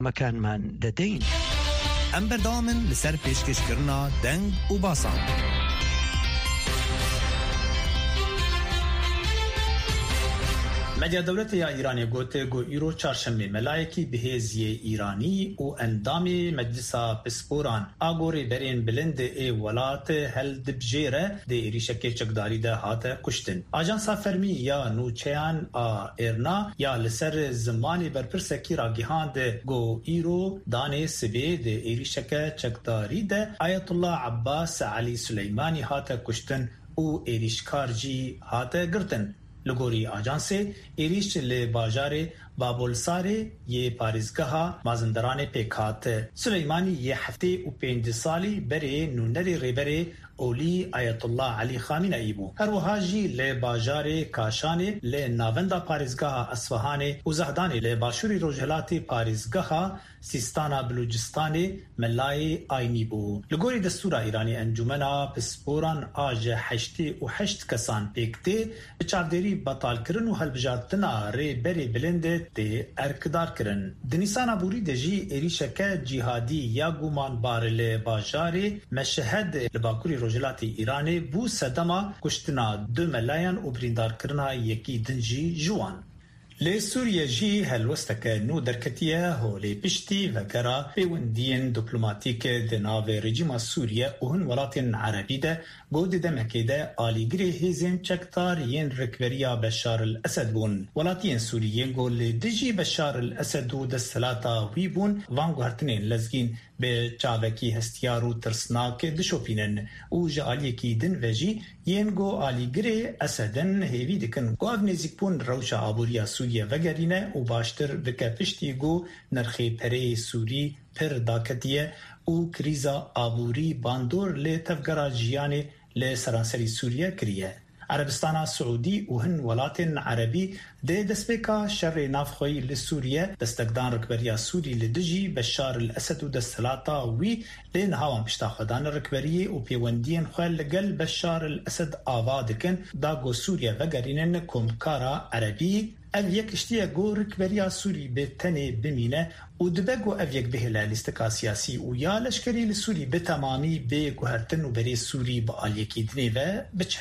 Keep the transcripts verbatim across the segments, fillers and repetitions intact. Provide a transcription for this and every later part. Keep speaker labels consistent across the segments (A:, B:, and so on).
A: مكان من ددين
B: ام بردامن لسر پیشکش کرنا دنگ و باسان.
C: مدیا دولت یا ایرانی گوته گو ایرو چارشنبه ملائکی بهزی ایرانی و اندام مجلسا پسپوران آگوری برین بلند ای ولات هل دبجیره ده ایریشکی چکداری ده هات کشتن. آجانسا فرمی یا نوچیان آ ایرنا یا لسر زمانی برپرسکی راگیهان ده گو ایرو دانه سبی ده ایریشکی چکداری ده آیت الله عباس علی سلیمانی هات کشتن و ایریشکار جی هات گرتن. لگوری آجانسه ایریش لی باجار بابولساره یه پاریزگاه مازندران پیکات سلیمانی یه هفته و پنج سالی بره نونری ریبره اولی آیت الله علی خامنه‌ای بو. هر وهاجی لی باجار کاشانه لی ناوندا پاریزگاه اصفهانه و زهدانه لی باشوری روجهلاتی پاریزگاه سیستانا بلوچستان ملای آینی بو. لگوری دستور ایرانی انجمنا پسپوران آج هشتی و هشت کسان پیکته بچاردری بطال کرن و هلبجارتنا ری بری بلنده تی ارکدار کرن. دنیسانا بوری دجی ایریشکه جیهادی یا گومان بار لی باجاری مشهد لباکوری روجلاتی ایرانی بو صدما کشتنا دو ملاین و بریندار کرنا یکی دنجی جوان. لی سوریه جی هلوستک نو درکتیه هولی پشتی وگرا پیوندین دیپلوماتیک دناو رژیم سوریه و هن ولاتین عربی ده گود دمکی ده آلیگری هیزین چکتار ین رکوریا بشار الاسد بون. ولاتین سوریه گول دجی بشار الاسد و دستلاتا وی بون وانگو هرتنین لزگین به چاوکی هستیارو ترسناک دشوپینن و جالیکی دن وجی ین گو آلیگری اسدن هیوی دکن گو اغنیزیک بون روشا آبوریا سوریه وگرینه و باشتر بکه پشتی گو نرخی پره سوری پر داکتیه و کریزا آبوری باندور لی تفگرا جیانه لی سرانسری سوریه کریه. عربستان سعودی و هن ولاتین عربی ده دستبکا شر نافخوی لسوریه دستگدان رکبریا سوری لدجی بشار الاسد و دستلاتا وی لین هاوان پشتا خدان رکبریه و پیوندین خوال لگل بشار الاسد آوادکن دا گو سوریه وگرینن کمکارا عربی او یک اشتیه گو رکبریا سوری به تنه بمینه و دبگو او یک بهلا لیستکا سیاسی و یا لشکری لسوری به تمامی به گوهرتن و بری سوری با آلیکی دنه و بچه.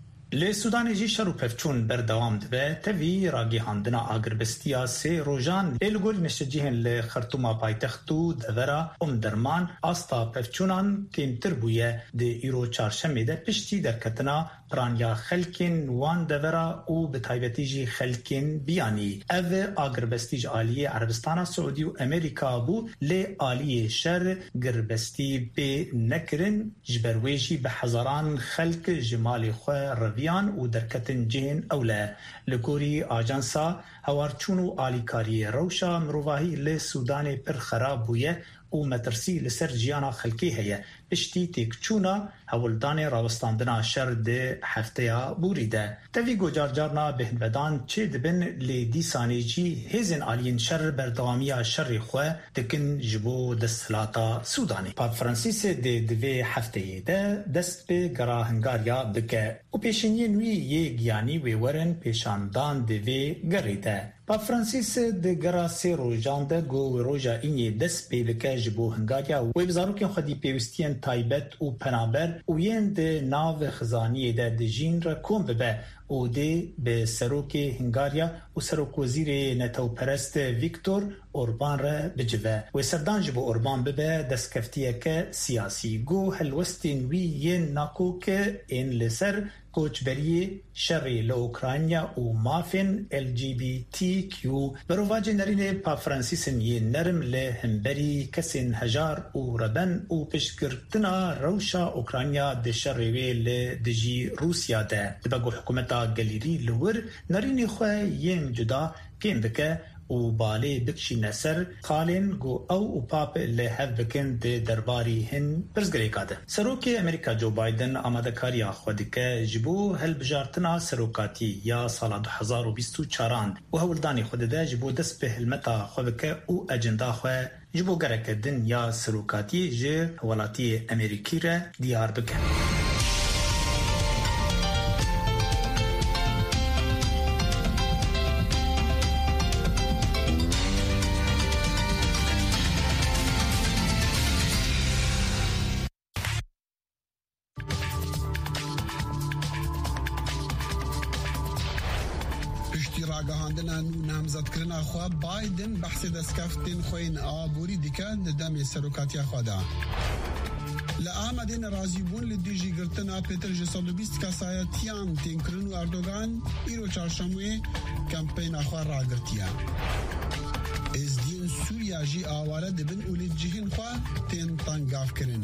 C: لی سودان جی شروع پفچون بردوام دبه توی راگی هاندنا آگربستیا سه روژان لی لگوری نشتجیهن لی خرطوما پایتختو دورا ام درمان آستا پفچونان کین تربویه ده ایرو چارشمی ده پشتی درکتنا پرانیا خلکین وان دورا و بتایبتی جی خلکین بیانی. او آگربستی جی آلیه عربستان سعودی و امریکا بو لی آلیه شر گربستی به نکرن جبرویجی به هزاران خلک جمالی خواه بیان و درکتن جهن اوله. لگوری آجانسا هوارچون و آلیکاری روشا مروواهی لی سودان پر خراب بویه و مترسی لسر جیانا خلکی هیه. پشتی تیکچونا هولدان راوستاندنا شر ده هفته بوریده. تاوی گوجار جارنا بهنودان چه دبن لی دیسانی جی هزین آلین شر بردوامی شر خواه دکن جبو دستلاتا سودانی. پاپ فرانسیس ده دوی هفته ده دست به گرا هنگاریا بکه و پیشنی نوی یه گیانی وی ورن پیشاندان دوی گریده. پاپ فرانسیس ده گرا سی روژان ده گو روژا اینی دست به بکه جبو هنگاریا و بزاروکن خودی پیوستین تایبت و پنابر و ین ده ناو خزانی ده ده جین را کن ببه و ده به سروک هنگاریا و سروک وزیر نتو پرست ویکتور اوربان را بجوه و سردان جبو اوربان ببه دستکفتیه که سیاسی گو هلوستین وی ین ناکو که این لسر کوچبری شری لوکرانیا و مافین ال جی بی تی کیو برواج نرین پا فرانسیسن ی نرم له همبری کسین هجار و ربن و پشکرتنا روشا اوکرانیا د شری ویل دجی روسیا ده دبگو حکومتا گلیری لور نرین خو یم جدا کین بکه و بالی بکشی نصر خالین گو او و پاپ لحف بکن ده درباری هن برزگری کاده. سروک امریکا جو بایدن آماده کاری خودی که جبو هل بجارتنا سروکاتی یا سال دو هزار و بیست و چهار و هولدانی خود ده جبو دست به هلمتا خود که او اجندا خود جبو گرک دن یا سروکاتی جه ولاتی امریکی را دیار بکن.
A: راگەهاندنا و نامزەدکردنا خوا بایدن بەحسێ دەستکەفتên xwe yên aborî dike di demê serokatiya xwe de. Li Amedê nerazîbûn li dijî girtina pêtir ji sed û bîst kesayetiyan tênkirin û Erdogan îro çarşemwê kampeyna xwe ragirtiye. Êzdiyên Sûriya jî aware dibin û li cihên xwe tên tengavkirin.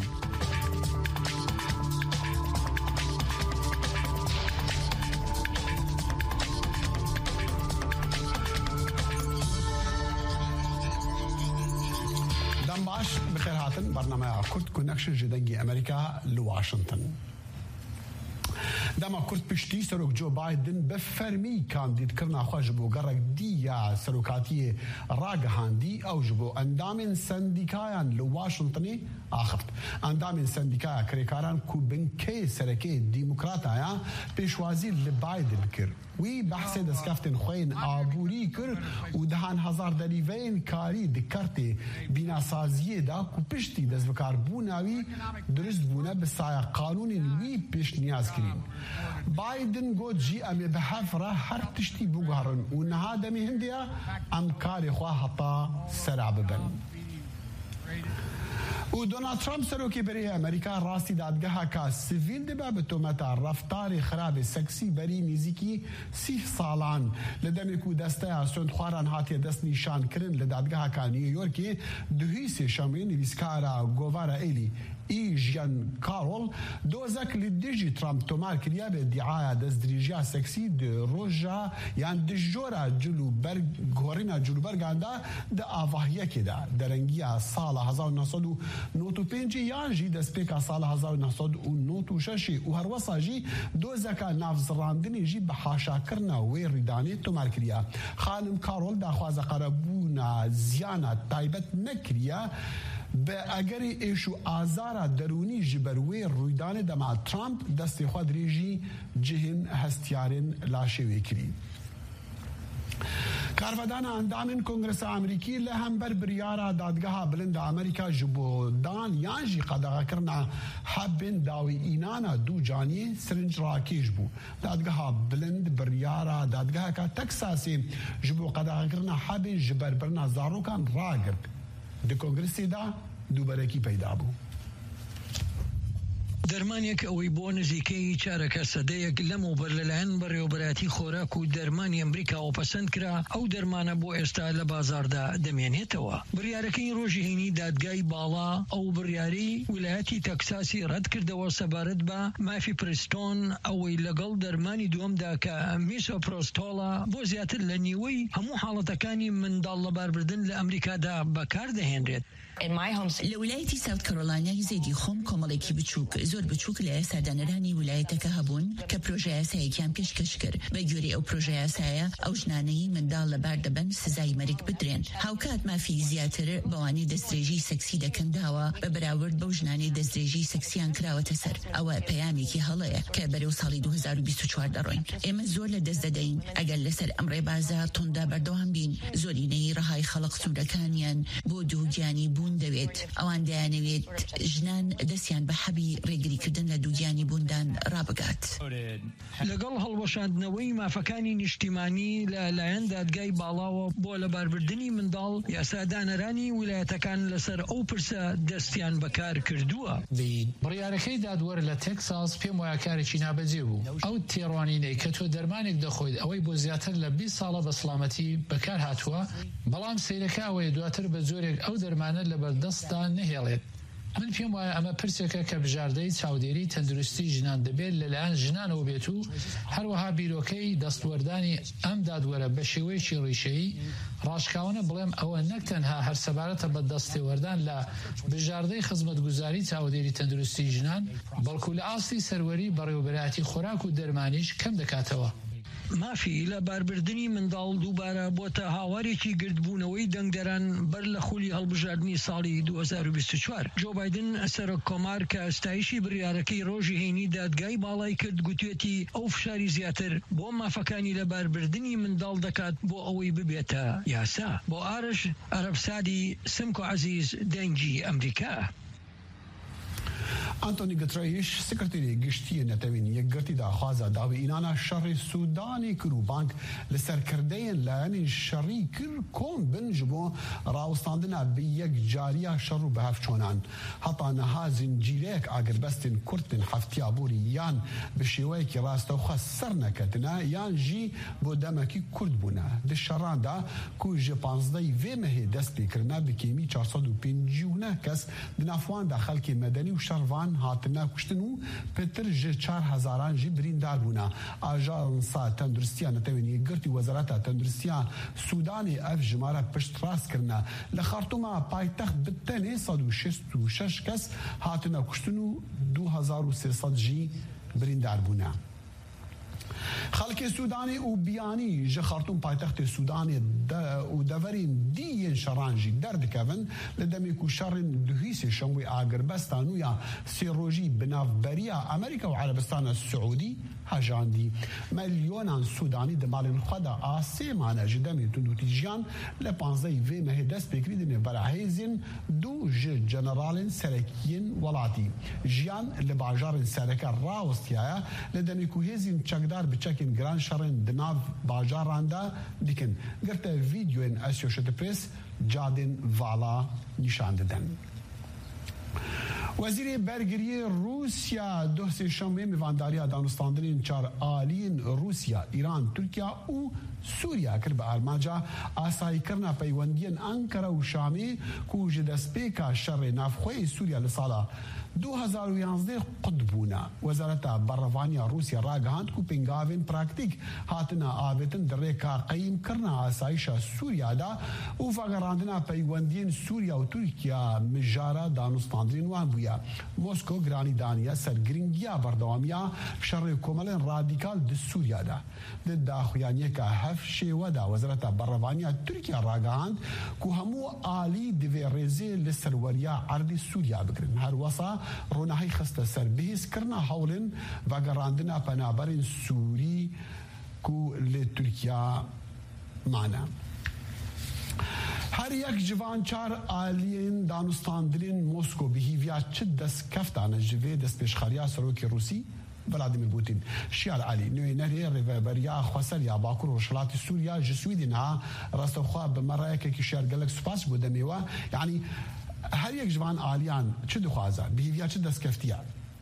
A: باش بخير هاتن برنامج كورت كونكشن جدنجي أمريكا لواشنطن. دما كورت بشتي سروك جو بايدن بفرمي كانديد كرنا خوا جبو قرق ديا سروكاتي راقهاندي أو جبو اندامين سنديكايان لواشنطني آخرت. اندامين سنديكايا كريكاران كو بنكي سركي ديمقراطايا بيشوازي لبايدن كر. وی بحث دستکفتن خوین آبوری کر و دهان هزار دلیوین کاری دکرت بینا سازیه دا کو پشتی دست بکار بوناوی درست بونه بسایه قانون وی پیش نیاز کرین. بایدن گوت جی امی به حفره هر تشتی بگهرن و نها دمی هندیا ام کاری خواه حتا سرع ببن. و دونالد ترامپ سروکی بری امریکا راستی دادگاه کا سیویل دبا به تومت رفتار خراب سکسی بری نزیکی سی سالان لدمی کو دسته سند خواران هاتی دست نشان کرن لدادگاه کا نیویورکی دویس شامی نویسکارا گوارا ایلی ای جان کارول دوزک لدیجی ترامپ تومار کریا به دعای دزدریجیا سکسی د روجا یان دجورا جلو برگ گورینا جلو برگاندا د آواهیه که دا درنگیا سال هزار و نهصد و نود و پنج یان جی دسپیکا سال هزار و نهصد و نود و شش و هر وسا جی دوزک نافزراندنی جی به حاشا کرنا و ریدانی تومار کریا. خانم کارول دا خواز قربونا زیانا تایبت نکریا به اگری ایشو آزارا درونی جبروی رویدان دما ترامپ دست خود ریجی جهن هستیارن لاشوی کری. کارودان اندامین کنگرس امریکی لهم بر بریارا دادگاه بلند امریکا جبو دان یانجی قدغه کرنا حبن داوی اینانا دو جانی سرنج راکیش بو. دادگاه بلند بریارا دادگاه کا تکساسی جبو قدغه کرنا حبن جبر برنا زاروکان راگرد. د کنگرسی دا دوبارەکی پیدا بوو.
D: دەرمانێک ئەوەی بۆ نزیکەی چارەکە سەدەیەک لەمەوبەر لەلایەن بەڕێوەبەراتی خۆراک و دەرمانی ئەمریکاوە پەسەند کرا ئەو دەرمانە بۆ ئێستا لە بازاردا دەمێنێتەوە. بڕیارەکەی ڕۆژی هەینی دادگای باڵا ئەو بڕیاری ویلایەتی تەکساسی ڕەت کردەوە سەبارەت بە مافی پرستۆن ئەوەی لەگەڵ دەرمانی دووەمدا کە میسۆپرۆستۆڵە بۆ زیاتر لە نیوەی هەموو حاڵەتەکانی منداڵ لەباربردن لە ئەمریکادا بەکاردەهێنرێت.
E: لە ویلایەتی ساوت کارۆلاینای زێدی خۆم کۆمەڵێکی بچووک زۆر بچووک لە سەردانەرانی ویلایەتەکە هەبوون کە پرۆژە یاسایەکیان پێشکەش کرد بە گوێرەی ئەو پرۆژە یاسایە ئەو ژنانەی منداڵ لەبار دەبن سزای مەرگ بدرێن. هاوکات مافی زیاتر بەوانەی دەستدرێژی سەکسی دەکەنداوە بە بەراورد بەو ژنانەی دەستدرێژی سەکسیان کراوەتە سەر. ئەوە پەیامێکی هەڵەیە کە بەرەو ساڵی دوو هەزار و بیست و چوار دەڕۆین. ئێمە زۆر لە دەست دەدەین ئەگەر لەسەر ئەم ڕێبازە توندا بەردەوام بین. زۆرینەی ڕەهای خەڵق سوورەکانیان بۆ دووگیانی بوون دەوێت. ئەوان دەیانەوێت ژنان دەستیان بە حەبی ڕێگریکردن لە دووگیانی بووندان ڕابگات.
D: لەگەڵ هەڵوەشاندنەوەی مافەکانی نیشتیمانی لە لایەن دادگای باڵاوە بۆ لەباربردنی منداڵ یاسادانەرانی ویلایەتەکان لەسەر ئەو پرسە دەستیان بەکار کردووە.
F: بڕیارەکەی دادوەر لە تێکساس پێم وایە کارێکی نابەجێ بوو. ئەو تێڕوانینەی کە تۆ دەرمانێک دەخۆیت ئەوەی بۆ زیاتر لە بیست ساڵە بە سڵامەتی بەکار هاتووە، بەڵام سەیرەکە ئەوەیە دواتر بە زۆرێک ئەو دەرمانە لە بەردەستدا نەهێڵێت. من پێم وایە ئەمە پرسێکە کە بژاردەی چاودێری تەندروستی ژنان دەبێت لەلایەن ژنانەوە بێت و هەروەها بیرۆکەی دەستوەردانی ئەم دادوەرە بە شێوەیەکی ڕیشەیی ڕاشکاوانە بڵێم ئەوە نەک تەنها هەر سەبارەتە بە دەستێوەردان لە بژاردەی خزمەتگوزاری چاودێری تەندروستی ژنان بەڵکو لە ئاستی سەروەری بەڕێوەبەراتی خۆراک و دەرمانیش کەم دەکاتەوە.
D: مافی لە باربردنی منداڵ دووبارە بۆتە هاوارێکی گردبوونەوەی دەنگدەران بەر لە خولی هەڵبژاردننی ساڵی دوو هەزار و بیست و چوار. جۆ بایدن سەرۆک کۆمار کە ئەستایشی بڕیارەکەی ڕۆژی هەینی دادگای باڵای کرد گوتوێتی ئەو فشاری زیاتر بۆ مافەکانی لە باربردنی منداڵ دەکات بۆ ئەوەی ببێتە یاسا. بۆ ئارش عەرەبسادی سمکۆ عەزیز دەنگی ئەمریکا.
A: أنتوني غوتريش سكرتيري گشتي نتوين يگرتي دا خوازا داوي إينانا شر سوداني كرو بانك لسر كردين لأن شري كر كون بنجبو راوستاندنا بيك جاريا شرو بهفشونان حتى نها زنجيريك آگر بستن كرتن حفتيا بوري يان بشيويك راستو خسرنا كتنا يان جي بودامكي كرد بونا دي الشران دا كو جي پانزدهی في مهي دست بكرنا بكيمي چهارصد و پنجاه كس دنافوان داخل كي مدني و شروان هاتنا كشتنو پتر جي چهار هزاران جي بريندار بونا آجانسا تندرستيا نتويني گرتي وزارتا تندرستيا سوداني اف جمارة پشت راست کرنا لخارتوما پایتخت بتنه صد و شست و شش کس هاتنا كشتنو دو هزار و سیصد جي بريندار بونا خلق السوداني وبياني جا خرطوم بايتخت السوداني ودفرين دي شرانجي درد كفن لدميكو شرن دهيسي شموي آقربستان ويا سيروجي بناف بريا أمريكا وعربستان السعودي هجاندي مليونان سوداني دمال الخدا آسي معنا جدامي تندو تيجيان لبانزي في مهدس بكريدن براهيزين دو جي جنرال سركيين ولاتي جيان لباجار سركا راوستيايا لدميكو هيزين چكدار بچكين گران شرن دناف باجاران دا ديكن قرت فيديوين اسيوشيتد بريس جادن فالا نشان ددن وزیر برگری روسیا دو سه شنبه میوانداریا دانستاندرین چار آلین روسیا ایران ترکیه و سوریا کرد به آرماجا آسایی کرنا پیوندین انکره و شامی کو جدسپیکا شر نافخوی سوریا لسالا دو هزار و یازده قطبونا وزارت بروانیا روسیا راگهاند کو پنگاوین پراکتیک هاتنا آویتن درکا قیم کرنا آسایش سوریا دا و فقراندنا پیوندین سوریا و ترکیه مجارا دانستاندرین وان بویا موسکو گرانی دانیا سرگرنگیا بردوامیا شر کوملن رادیکال د سوریا دا د داخویانی که هف شیوه دا وزارت بروانیا ترکیه راگهاند کو همو آلی دوی ریزی لسروریا عردی سوریا بکرن هر وصا رونحی خسته سر بهیز کرنا حولن و گراندنا پنابرین سوری کو لترکیه معنا هر یک جوان چار آلین دانستاندرین موسکو بهیویا چه دست کفتانه جوه دست پیشخاریا سروک روسی ولادیمیر پوتین شیار علی نوی نهری ریوبریا خواسر یا باکور و شلات سوریا جسویدی نه راستوخواه بمرأیه که شیار گلک سپاس بوده میوه یعنی هر یک جوان آلیان چه دخوازه بهیویا چه دست کفتیه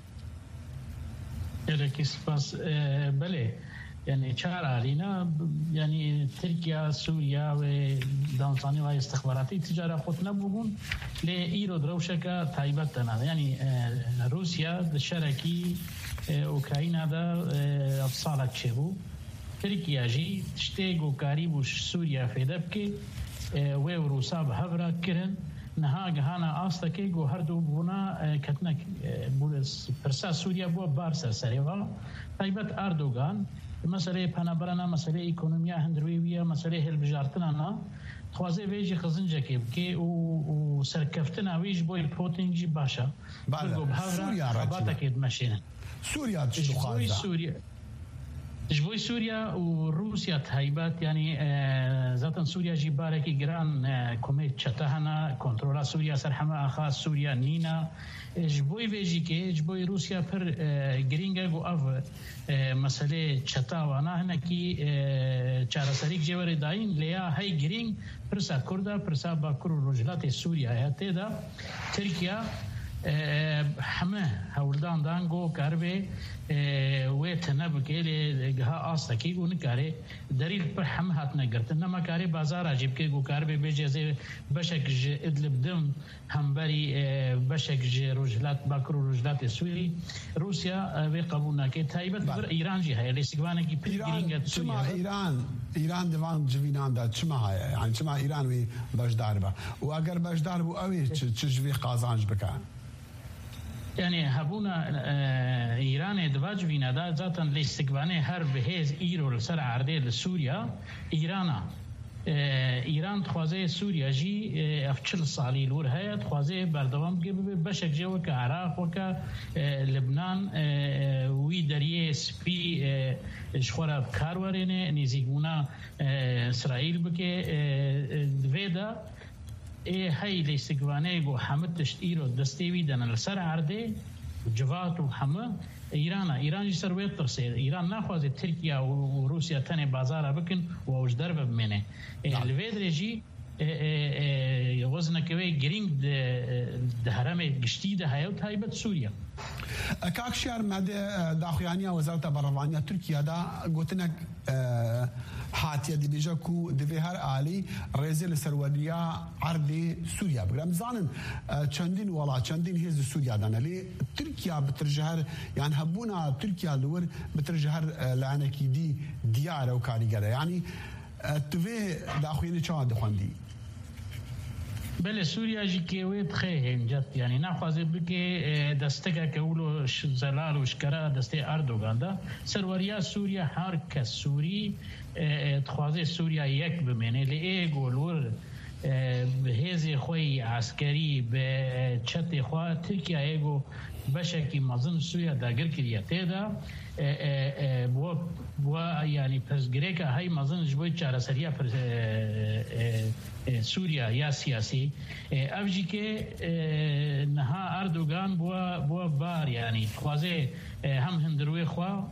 G: یکی سپاس بله يعني چهار علينا يعني تركيا سوريا ودانساني واستخباراتي تجارة خطنا بقول لإيرو دروشكا تايبتنا يعني روسيا الشركي أوكرانيا دا أفصالك شبو تركيا جي تشتيقو قريبوش سوريا في دبكي وروسا بهبرا كرن نهاج هانا أصلكي جو هردو بونا كتنك بولس برسا سوريا بو بارسا سريوا تايبت أردوغان مسألة پنابرانا مسألة ايكونوميا هندروية مسألة هالبجارتنا خوازه ويجي خزنجة كي و سركفتنا ويج بوي بوتينجي باشا
A: سوريا
G: رابطة كيد ماشينا
A: سوريا تشتو خوازة
G: سوريا جبوي سوريا وروسيا تهيبات يعني ذاتا سوريا جيباركي جران كوميت شتهنا كنترولا سوريا سرحمة أخاص سوريا نينا جبوي بيجي كي جبوي روسيا پر جرينجا جو أف مسألة شتاوانا هنا كي چارسريك جوار داين ليا هاي جرينج برسا كردا برسا باكرو رجلات سوريا هتدا تركيا همه هولدان دانگو کربه و تنب که جها آستکی گون کاره دلیل پر هم هات نگرت نما کاره بازار عجیب که گو کربه بجزه بشک ج ادلب دم هم بری بشک ج رجلات باکرو رجلات سوری روسیا و قبول نکه تایبت بر ایران جی هایی لیسکوانه کی پیرینگ
A: سوریا ایران ایران دوان جوینان داد چما هایی یعنی چما ایران وی بجدار با و اگر بجدار بو اوی چجوی قازانج بکن
G: يعني هبونا إيران دواج فينا دا ذاتا لاستقبانه هر بهز إيرو لسر عرده لسوريا إيرانا إيران تخوازه سوريا جي أفشل صالي لور هيا تخوازه بردوام بشك جي وكا عراق وكا لبنان وي دريه سبي شخورا بكارورينه نيزيقونا إسرائيل بكي دويدا ای هایی لیستگوانه گو حمد تشتیرو دستیوی دن لسر عرده جوات و همه ایران ایران سرویت ترسه ایران نخوازه ترکیه و روسیا تنه بازار بکن و اوجدر ببمنه الویدرجی وزنکوی گرینگ ده هرم گشتی ده هیو تایبت سوریا
A: كاكشير ماده داخليانية وزارة برلمانية تركيا دا قلتنا حاتيا دي بيجاكو دفهر آلي رزيل سروريا عرض سوريا بقرام زانن چندين ولا چندين هز سوريا دانا لي تركيا بترجهر يعني هبونا تركيا دور بترجهر لعنكي دي ديارة وكاريجرة يعني تفه داخليانية چا دخواندي
G: بله سوریا جی که وید خیلی جت یعنی نخوازه بکه دسته که اولو زلال و شکره دسته اردوغان دا سروریا سوریا هر کس سوری تخوازه سوریا یک بمینه لی گولور هزی خوی عسکری به چت خواه ترکیه ایگو بشکی مزن سوریا داگر کریه تیدا بو بو یعنی پرسگره که های مزن جبوی چاره سریا پر سوریا یا سیاسی افجی که نها اردوغان بو بو بار یعنی خوازه هم هندروی خواه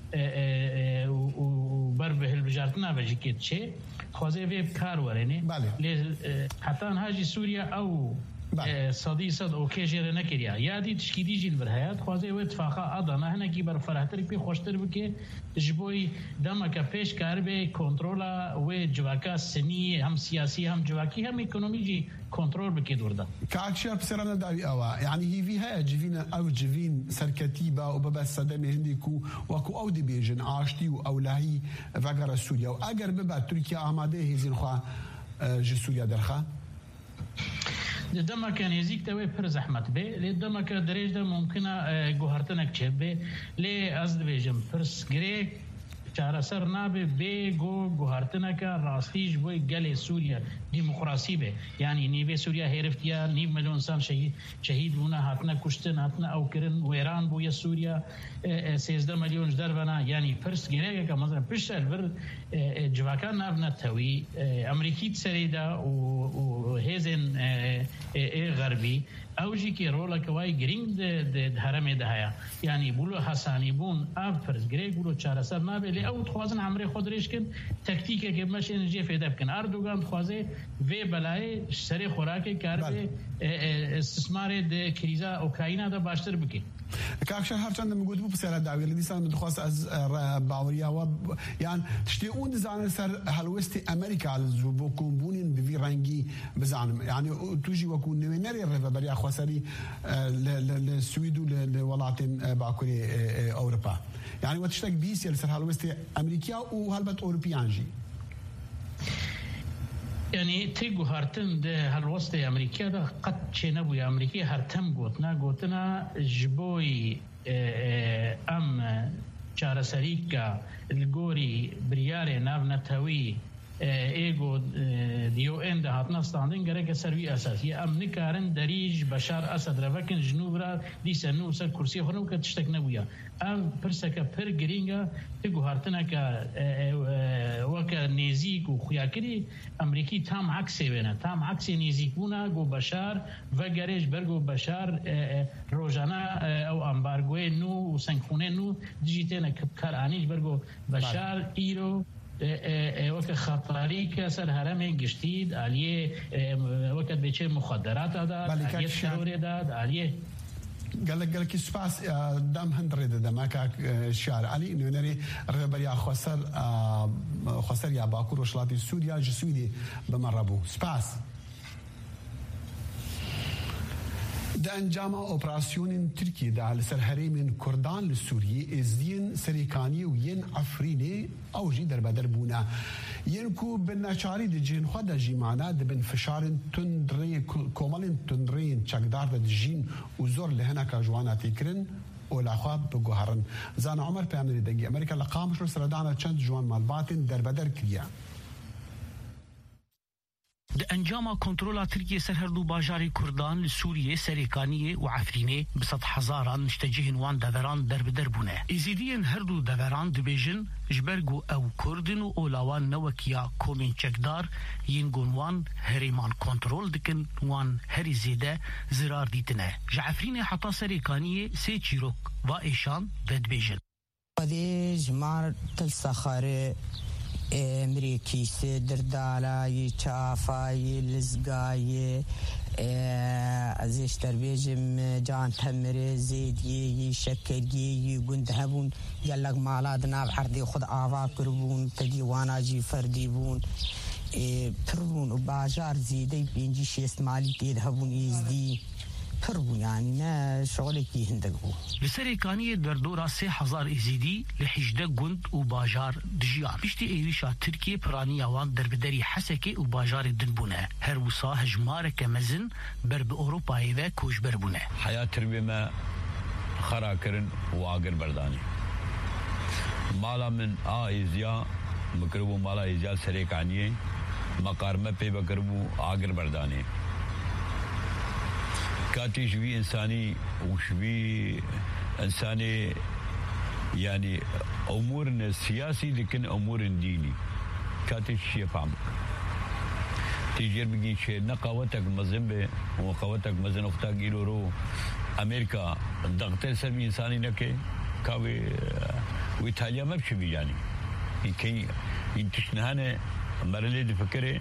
G: و بر به البجارتنا بجی که چه خوازه وی کار ورنه حتی هاجی سوریا او صدی صد اوکی جره نکریا یادی تشکیدی جیل بر حیات خوازه و اتفاقا آدانه هنگی بر فرحتر پی خوشتر بکه جبوی دمکا پیش کار به کنترولا و جواکا سنی هم سیاسی هم جواکی هم اکنومی جی کنترول بکه دورده
A: كاكشير بسرنا داوي أوا يعني هي فيها جيفين أو جيفين سركتيبة وببس صدمة هنديكو وكو أو دي بيجن عاشتي أو لاهي فقر سوريا وأجر ببا تركيا آماده هزين خوا جي سوريا درخا
G: دما كان يزيك توي پر زحمت به لدما كا دريج ده ممكنه گوهرتنك چبه لي از بيجم پرس گري چاره سر نابه به گو گوهرتنك راستيج بو گله سوريا ديمقراطي به يعني نيبه سوريا هرفتيا نيب مليون انسان شهيد شهيد بونا هاتنا كشتن هاتنا او كرن ويران بو سوريا سيزده مليون دربنا يعني پرس گري که مثلا پشتل بر جواکان نابنا توي امريكي سريدا و هزن غربي اوجي كي رولا كواي جرينج د هرم دهيا يعني بولو حساني بون افرز جري بولو چارسر نابه او خوازن عمري خودريش كن تكتيكه که مش انرژي فيدا بكن اردوغان خوازه و بلاي سري خوراكي كار استثمار د كريزا اوكراينا دا باشتر بكي
A: كاكشر هرچند موجود بو بسیار داوی لیدی سان متخصص از باوریا و يعني تشتي اون دزان سر هلوستي امريكا زوبو كومبونين بفي رنگي بزانم يعني توجي وكون نينري ريفبريا خسري للسويد ولولاتين باكوري اوروبا يعني وتشتك بيس سر هلوستي امريكا وهلبت اوروبيانجي
G: يعني تيجو هارتن ده هالوسط أمريكا ده قد شنبو يا أمريكا هارتم قوتنا قوتنا جبوي أم شارسريكا الجوري برياري نافنا تاوي ايجو ديو ان ده هاتنا ستاندين غير كسروي اساسي ام نكارن دريج بشار اسد رفكن جنوب را دي سنو سر كرسي خنو كتشتك نبويا ام برسكا بر جرينغا تيجو هارتنا كا وكا نيزيك وخياكري امريكي تام عكسي بنا تام عكسي نيزيكونا جو بشار وغاريج برغو بشار روجانا او امبارغوي نو وسنكوني نو ديجيتنا كارانيج برغو بشار ايرو وقت خطری که سر هرم گشتید علیه وقت بچه مخدرات داد علیه ترور داد علیه
A: قال لك قال لك سباس دام هندريد دما كاك شعر علي انه نري ربريا خسر خسر يا باكور وشلاطي سوريا جسودي بمربو سباس ده انجام اوبراسيون تركي ده على سر هرم كردان لسوريا ازين سريكاني وين عفريني او جي دربا دربونا ينكو بالنشاري دي جين خدا جي معنا دبن فشار تندري كومالين تندرين چقدار ده جين وزور لهنا كجوانا تكرن ولا خواب بجوهرن زان عمر بيعمل دنجي امريكا لقامش سردانا چند جوان مال باطن دربا در كريا
G: د انجام کنترل ترکیه سر هر دو باجاری کردان لسوریه سریکانیه و عفرینه بسط هزاران مشتجهن وان دوران در بدر بونه ازیدین هر دو دوران دبیجن جبرگو او کردن و اولاوان نوکیا کومین چکدار ینگون وان هریمان کنترل دکن وان هری زیده زرار دیتنه جعفرینه حتا سریکانیه سی چیروک و ایشان دبیجن
H: ودي جمار تلسخاري امريكي سدر دالاي شافاي لزقاي ازيش تربيجم جان تمري زيدي شكري قند هبون يلق مالادنا بحردي خد آوا كربون تديوانا جي فرديبون پربون و باجار زيدي بينجي شيست مالي تيد هبون يزدي پربون يعني نه شغلكي هندقو
G: لسريكانية دردورا سي هزار ازيدي لحجده قند و باجار دجيان بيشتي ايوشا تركيا برانيا وان دربداري حسكي و باجار دنبونه هر وصا هجمارك مزن برب اوروبا ايوه كوش بربونه
I: حياة تربية ما خراكرن واقر برداني مالا من آ ايزيا مكربو مالا ايزيا سريكانية مقارمة پي بكربو آقر برداني كاتي شوي إنساني وشوي إنساني يعني أمور سياسي لكن أمور ديني كاتي شيء فهمك تيجي بيجي شيء نقاوتك مزنبه وقاوتك مزن أختك إيرو أمريكا ضغط سلبي إنساني نكى كاوي وإيطاليا ما بشبي يعني كي ينتشنهانه مرلي دفكره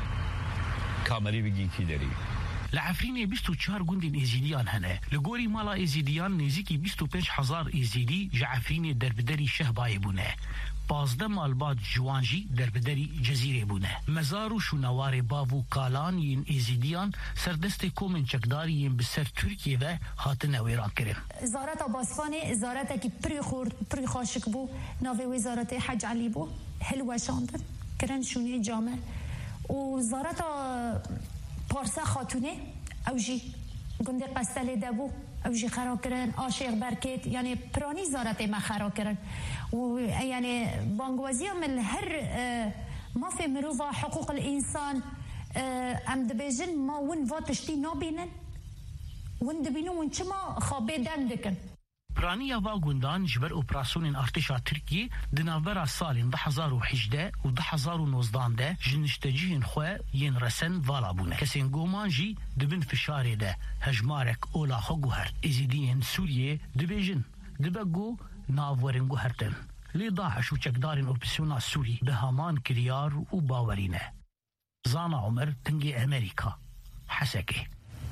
I: كامري بيجي كيدري
G: لعفرینه بیست و چهار گوندین ایزیدیان هنه لگوری مالا ایزیدیان نزیکی بیست و پنج هزار ایزیدی جعفرینه دربدری شهبای بونه پازده مالبات جوانجی دربدری جزیره بونه مزار و شونوار باو کالان ین ایزیدیان سردست کومن چکداری ین بسر ترکیه و هاتن ویران کرن
J: زارت آباسفانه زارت که پری خورد پری خاشک بو ناوی وزارت حج علی بو هلوه شاندن کرن شونه جامع و زارت پارسا خاتونه اوجی گنده قستل دبو اوجی خرا کرن آشیق برکت یعنی پرانی زارت ما خرا کرن و یعنی بانگوازی من هر ما في مروفا حقوق الانسان ام دبیجن ما ون واتشتی نابینن ون دبینو ون چما خوابه دندکن
G: برانيا واغوندان جبر اوبراسيون ارتشا تركي دنافرا سالين ده هزار وحجده و ده هزار ونوزدان ده جنشتجين خو ين رسن فالابونه كسين غومانجي دبن فشاري ده هجمارك اولا خوغهر ازيدين سوريه دبيجن دبغو نافورنغو هرتن لي داعش وچكدارين اوبسيونا سوري بهامان كريار وباورينه زانا عمر تنجي امريكا حسكي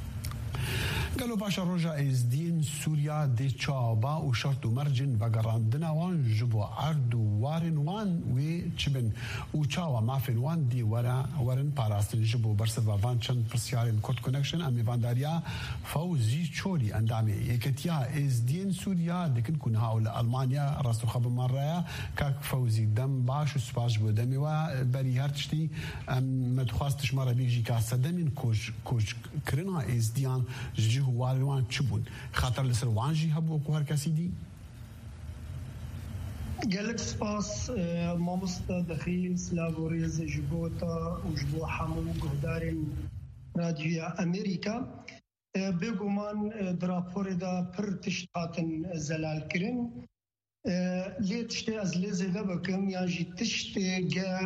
A: قالوا باشا رجع ازدين سوريا دي تشابا وشرط مرجن بقراندنا وان جبو عرض وارن وان وچبن وچاوا مافن وان دي ورا ورن باراستن جبو برسفا وان چند برسيارين كورت كونكشن امي فانداريا فوزي تشوري اندامي يكتيا ازدين سوريا دكن كون هاول المانيا راستو خب مرة كاك فوزي دم باش وسباش بو دمي و بري هرتشتي مدخواستش مرة بيجي كاسا دمين كوش كوش كرنا ازديان جي هوالوان چبون خاطر لسر وانجي هبو کو هر کسی دی
K: قالك سباس مامستا دخيل سلاغوريز جبوتا وجبو حمو قهدارين راديو امريكا بيقومان درابور دا پر تشتاتن زلال كرن ليه تشتي از ليزي دبكم ياجي تشتي جا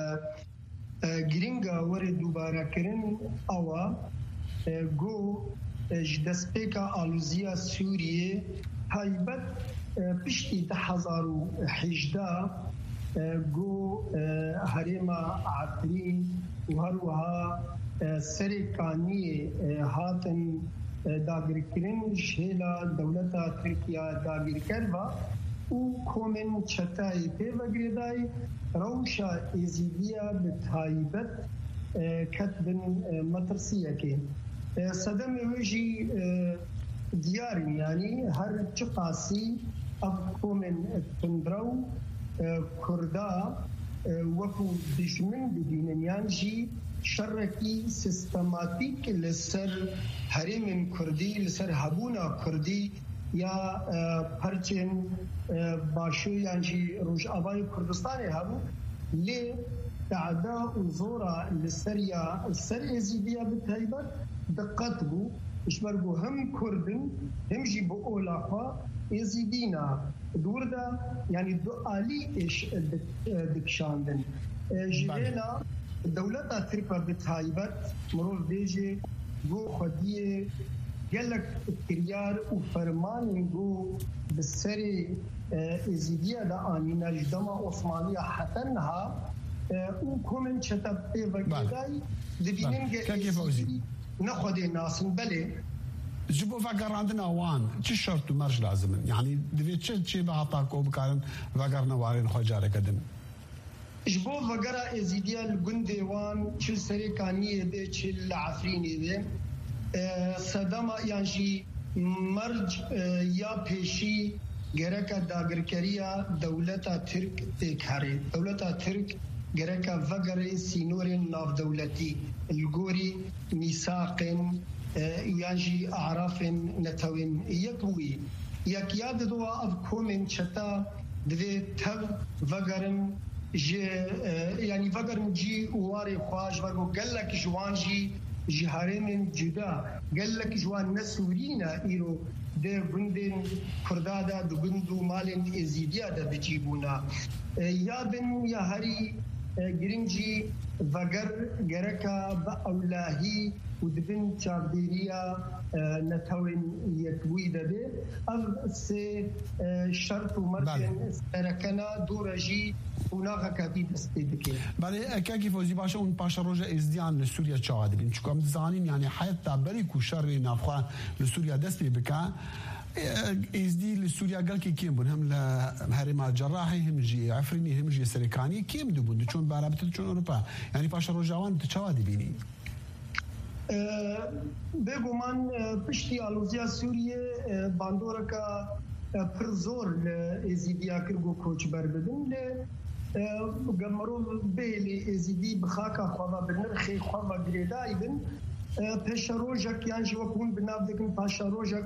K: گرينگا وري دوبارا كرن اوا گو جدسپیکا آلوزیا سوریه هایبت پشتی ده هزار و حجده گو هرما عطری و هروها سریکانی هاتن داگر کرن شهلا دولتا ترکیه داگر کروا و کومن چتای پی وگریدای روشا ازیدیا بتایبت کتبن مترسیه که صدم وجي دياري يعني هر چقاسي افكو من تندرو كردا وفو دشمن بدين يانجي شركي سيستماتيك لسر هرم كردي لسر هبونا كردي يا پرچن باشو يانجي روش آبای كردستان هبو لي اعداء وزورا للسريا السر ازيديه بالتهيبه دقت بو اشبرغو هم كردن هم جي بو اولاقا ازيدينا دوردا يعني دو الي ايش دكشاندن جينا الدولة تركيا بالتهيبه مرور بيجي جو خديه قالك الكريار وفرمان جو بالسري ازيديه دا انينا جدما عثمانيه حتى انها وكمن شتب وقداي دبينين
A: كيف فوزي
K: ناخذ الناس بلي
A: جبو فقر عندنا وان شو شرط مرج لازم يعني دبي شيء شيء بعطاكو بكارن فقرنا وارين خجاره قدم
K: جبو فقرا ازيديه الجندي وان شو سريكانيه دي شو العفريني دي صدام يعني مرج يا بيشي گرکا داگرکریا دولتا ترک تکهره دولتا ترک گرکا وگره سینورین ناف دولتی الگوری میثاق یانجی اعراف نتوین یکوی یک یاد دو اف کومن چتا دوی تغ وگرن يعني وگرن جي واري خواج وگو گلک جوانجي جهارين جدا قال لك جوان نسورينا إيرو ده بندن كردادا دبندو مالن إزيديا ده بجيبونا يادن يا هري جرينجي وغر جركا بأولاهي ودبن تابيريا نتوين يكوي ده ده أغ سي شرط ومركن سركنا دورجي هناك كبير استدكي.
A: بله كيف فوزي باشا اون باشا روجا ازديان لسوريا تشاهد بين شو كم زانين يعني حياة تعبري كوشر نافخا لسوريا دست بكا ازدي لسوريا قال كي كيم بنهم لهرما جراحي هم جي عفريني هم جي سريكاني كيم دبون شون بارابط شون اوروبا يعني باشا روجا وان تشاهد بيني.
K: بگو من پشتی آلوزیا سوریه باندورا کا پر زور ازیدیا کرگو کوچ بر بدن گمرو بیلی ازیدی بخاکا خواه بنرخی خواه گریدای بن پشا روژک یعنی وکون بناب دکن پشا روژک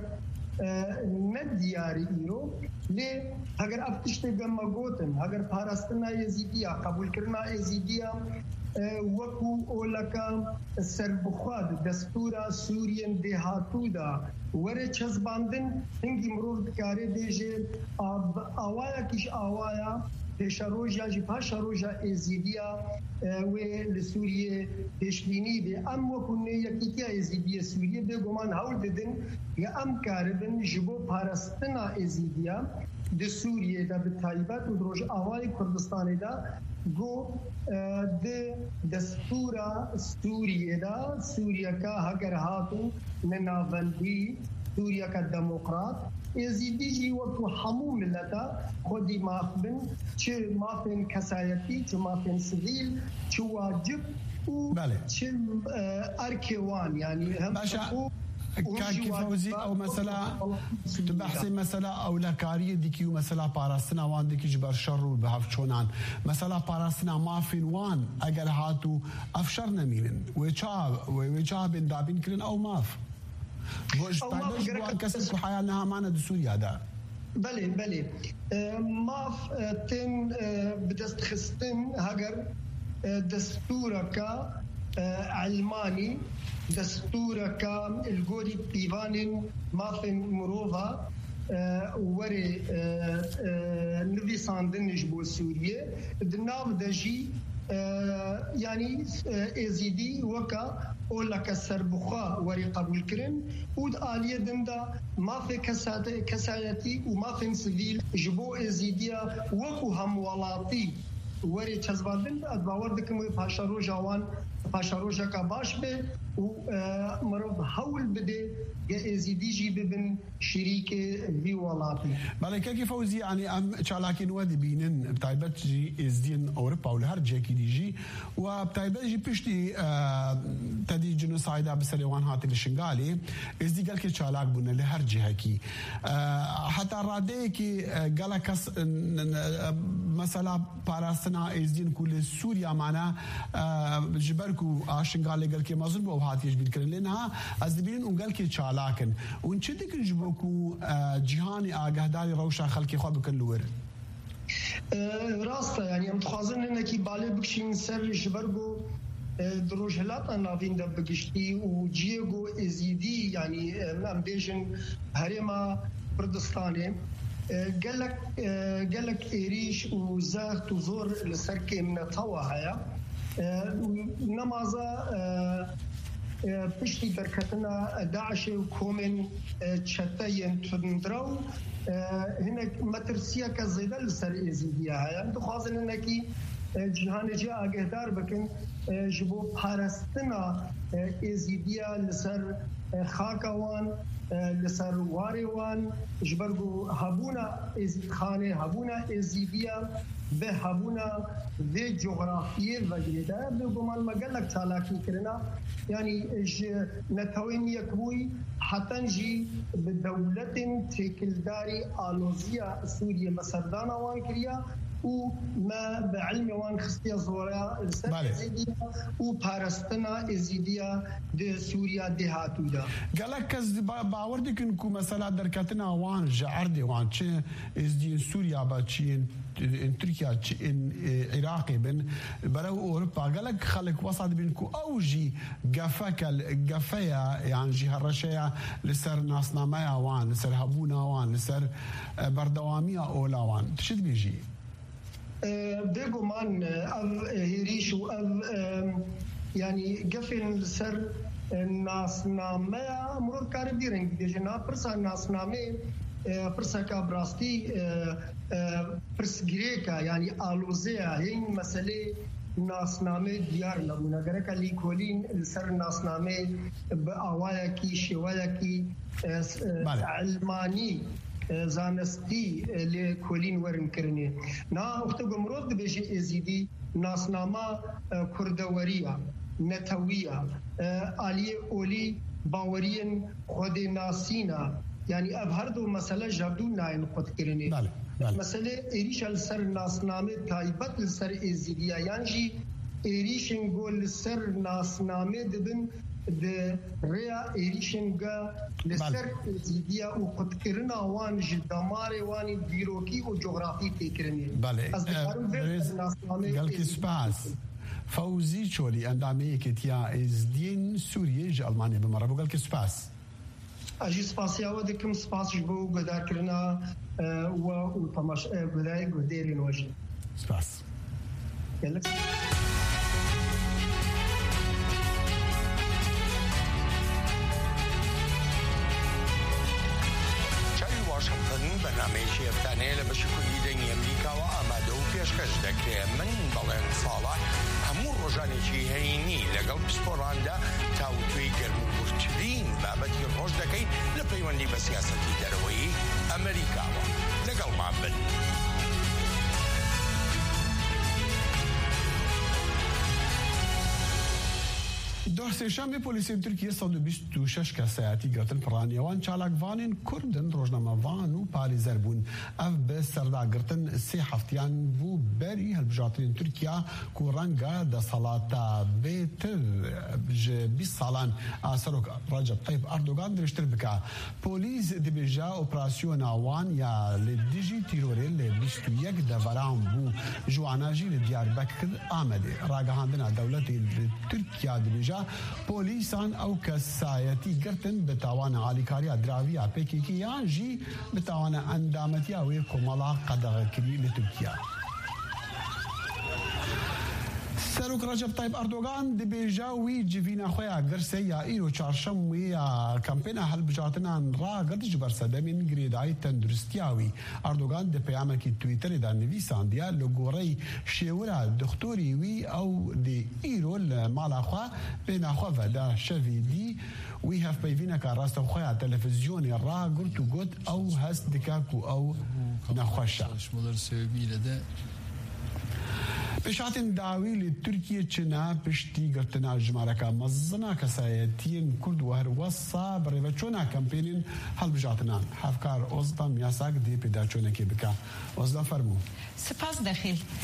K: ندیاری ایرو لی اگر افتشت گمه گوتن اگر پارستنا ازیدیا قبول کرنا ازیدیا وکو اولکا سربخواد دستورا سورین دهاتو دا وره چزباندن هنگی مرور دکاره دیجه آوایا کش آوایا پیشا روژا جی پاشا روژا ازیدیا و لسوریه پیشبینی ده ام وکونه یکیتیا ازیدیا سوریه ده گمان هول ددن یا ام کاردن جبو پارستنا ازیدیا ده سوریه ده بتایبت و دروج آوای کردستان ده گو ده دستورا سوریه ده سوریه کا هگر هاتو نناوندی سوريا كديمقراط يزيدي جي وقت حمو ملتا خودي مافن چه مافن كسايتي چه مافن سيفيل چه واجب و چه اركيوان يعني هم
A: كاكي فوزي او مثلا تبحثي مثلا او لكاريه ديكيو مثلا باراستنا وان ديكي جبر شر وبهاف شونان مثلا باراستنا ما فين وان اگر هاتو افشرنا مينن ويچا ويچا بن دابين كرين او ماف بوش بايدش بوان كسر كحيالنا معنا دو سوريا دا
K: بله بله ماف تن بدست خستن هاگر دستورك علماني دستورك الجوري بيفان مافن مروفا وري نبي صاندن جبو سوريا دناف دجي يعني ازيدي وكا ولا كسر بخا وري قبول كرن ود آلية دندا ما في كسايتي وما في سيفيل جبو ازيديا وكو هم ولاتي وري تزبادن ادباور دكم باشا روجاوان باشا روجا كباش به ومرض حول بده ازيدي جي ببن شريك في ولاتي
A: مالك كيف فوزي يعني ام تشالاكين ودي بينن بتايبت جي ازدين اوروبا ولا هر جاكي دي جي وبتايبت جي بيشتي تدي جنوسايدا بسريوان هات الشنغالي ازدي قال كي تشالاك بنا لهر جهكي حتى رادي كي قالك مثلا باراسنا ازدين كل سوريا معنا جبركو اشنغالي قال كي مازن بو هات يجبين كرن لانها ازدبين وقال كي تشالاكن وانشدك جبوكو جهاني اگهداري روشا خلقي خو بكن لور
K: راسته يعني ام تخازن انك بالي بكشين سر جبرجو دروجهلات نافين ده بقشتي وجيجو ازيدي يعني ام بيجن هريما كردستاني قال لك قال لك إيريش وزاغ تزور لسركي من طوا هيا نمازا بشتي دركتنا داعش وكومن تشتين تندرو هنا مترسيا كزيدا لسر إزيديا هيا دخازن انكي جهان جاء اگهدار بکن جبو پارستنا ازیدیا لسر خاکوان لسر واریوان جبرگو هبونا ازید خانه هبونا ازیدیا به هبونا به جغرافیه وجهده به گمان مگلک چالاکی کرنا يعني نتوين يكوي حتى نجي بدولة تكلداري آلوزيا سوريا مسردانا وانكريا وما بعلم وان خصية زورا السر وبارستنا ازيديا دي سوريا دي هاتودا
A: قالك كز باوردك انكو مثلا دركتنا وان جعردي وان تشي ازدين سوريا باتشين ان تركيا ان عراقي بن برو اوروبا قالك خلك وسط بينكو اوجي قفاك القفايا يعني جهه الرشايا لسر ناسنا مايا وان لسر هبونا وان لسر بردواميا اولا وان تشد بيجي
K: بيجو مان أف هيريش وأف يعني قفل سر الناس نامة مرور كارب ديرين بيجنا برسا الناس نامة برسا كابراستي برس غريكا يعني آلوزيا هين مسألة ناس نامة ديار لبنا غريكا ليكولين سر ناس نامة بأوايا كي شوايا كي علماني زانستی لکولین ورن کرنی نا وقت گمرود بيجي ازيدي ناسنامه كردوريه نتويه علي اولي باورين خود ناسينا يعني ابهردو مساله جابدو ناين قد کرنی مساله ايريش السر ناسنامه تايبت السر ازيديا يعني ايريشن گول سر ناسنامه دبن د ريا ايريشنغا لسر زيديا وقد كرنا وان جدمار وان بيروكي وجغرافي تكرني
A: بله قال كسباس فوزي شولي اندامي كتيا ازدين سوريا ج المانيا بمره قال كسباس
K: اجي سباسيا ودكم سباس جو غدار كرنا و وطمش غداي غديرين وجه
A: سباس
K: يلا
L: برنامجی افتانه لبشکلی دنی امریکا و آماده و پیشکش دکره من بلند صالح همون روزانه چی هینی لگل پسپورانده تاوتوی گرم و برچلین بابتی روز دکی لپیوندی به سیاستی دروی امریکا و لگل معبد
A: دور سێشەمێ پۆلیسێن تورکیە سەد و بیست و شەش کەسایەتی گرتن پڕانیەوان چالاکڤانên کوردن ڕۆژنامەڤان و پارێزەر بوون ئەف بە سەرداگرتن سێ هەفتیان بوو بەری هەڵبژاردنên تورکیا ku ڕەنگە دەسەڵاتە بێتر ji بیست ساڵان ئاسەرۆک ڕەجەب طەیب ئەردۆغان درێژتر بکە پۆلیس دەبێژە ئۆپراسیۆنا وان یا لە دژی تیرۆرێ لە بیست و یەک دەڤەران بوو جواناژی لە دیاربەکر ئامەدێ ڕاگەهاندنا دەوڵەتی تورکیا دەبێژە پۆلیسان ئەو کەسایەتی گرتن بە تاوانە ئالیکاریە دراویە پێکێکی یان ژی بە تاوانە ئەندامەتیە وێ کۆمەڵا قەدەغەکردی لە تورکیا سەرۆک ڕەجەب طەیب ئەردۆغان دەبێژە وی جڤینە خۆیان گرسێ یا ئیرۆ چارشەم ویە کەمپێنە هەڵبژاردنان ڕاگرت ji ber sedemên girêdayî tenduristiya wî ئەردۆغان di peyamekî Twitterê de nivîsandiye li goreyî şêwira doktorî wî ew dê îro li mala xwe pêna xwe vede şevî dî wî hevpeyvîneka rastexweya televizyonê ragirt û got ew hest dike ku ew nexweş e. پێشاتên dawî li Tirkiye çine piştî girtina jimareka mezina kesayetiyên Kurd û herwesa bi rêveçûna kampênên hilbijartinan hevkar Ozdan Yasak dê pêdaçûnekê bike. Ozdan fermû.
M: Spas dexîl.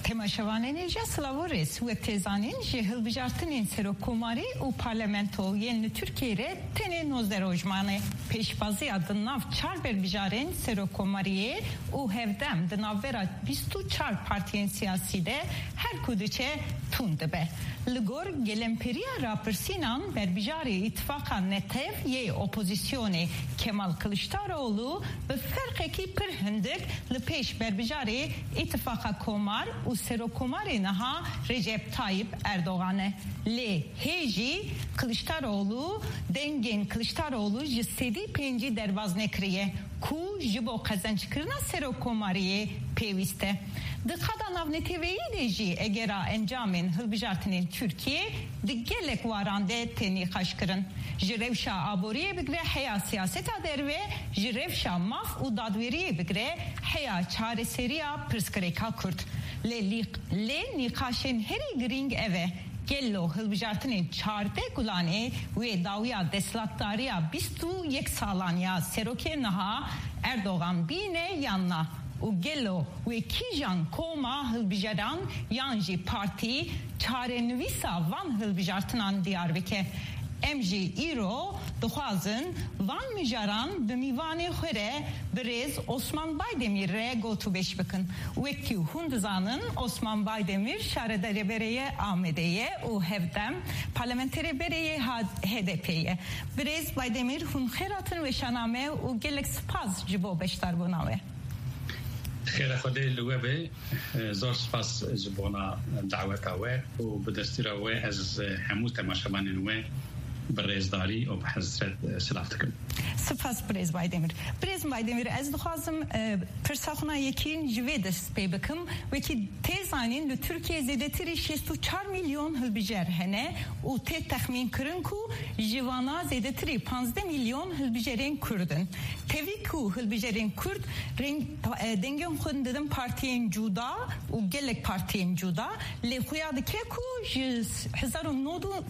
M: تماشاوانین جا سلاورس و تزانین جهل بجارتنین سروکوماری و پارلمانتو ین ترکیه ره تنه نوزده روزمانه پیشبازی دناف چار بر بجارین سروکوماریه و هفدم دناف ورا بیست و چار پارتین سیاسی ده هر کدوچه تونده به لگور گلمپریا راپرسینان بر بجاری اتفاقا نتف یه اپوزیسیونه کمال کلشتاروğlu به فرقی کی پر هندک لپیش بر بجاری اتفاقا کومار و سروکوماری نها رجب طایب اردوغانه لی هیجی کلشتاروğlu dengin Kılıçdaroğlu jistedi penci derbaz nekriye ku jibo kazançkırna serokomariye peviste. Dıkada navneteveyi deji egera encamin hılbijartinin Türkiye diggelek varande teni kaşkırın. Jirevşa aboriye bigre heya siyaset aderve jirevşa maf u dadveriye bigre heya çareseriya pırskıreka kurt. Le, le nikaşen heri gring eve gello hılbijartının çarde gulane ve davya deslattariya bistu yek salanya seroke naha Erdoğan bine yanna u gello ve kijan koma hılbijaran yanji parti çare nüvisa van hılbijartınan diyarbeke emji iro duhazın van mijaran bimivane xere brez Osman Baydemir re gotu beş bakın vekki hunduzanın Osman Baydemir şaredere bereye Ahmede'ye u hevdem parlamentere bereye H D P'ye brez Baydemir hun xeratın ve şaname u gelek spaz cibo beştar bunave
N: خير خدي الوبي زور سپاس جبونا دعوتا و و بدستيرا و از همو تماشاوانين و برزداری و بحضرت سلافتكم
M: سپاس برز بایدمیر برز بایدمیر از دخوازم پرساخنا یکین جوه دست پی بکم و که تیزانین ل ترکیه زیدتری شصت و چهار میلیون هلبیجر هنه و تی تخمین کرن کو جوانا زیدتری پانزده میلیون هلبیجرین کردن تیوی کو هلبیجرین کرد دنگم خود دادم پارتین جودا و گلک پارتین جودا لی خویاد که کو هزار و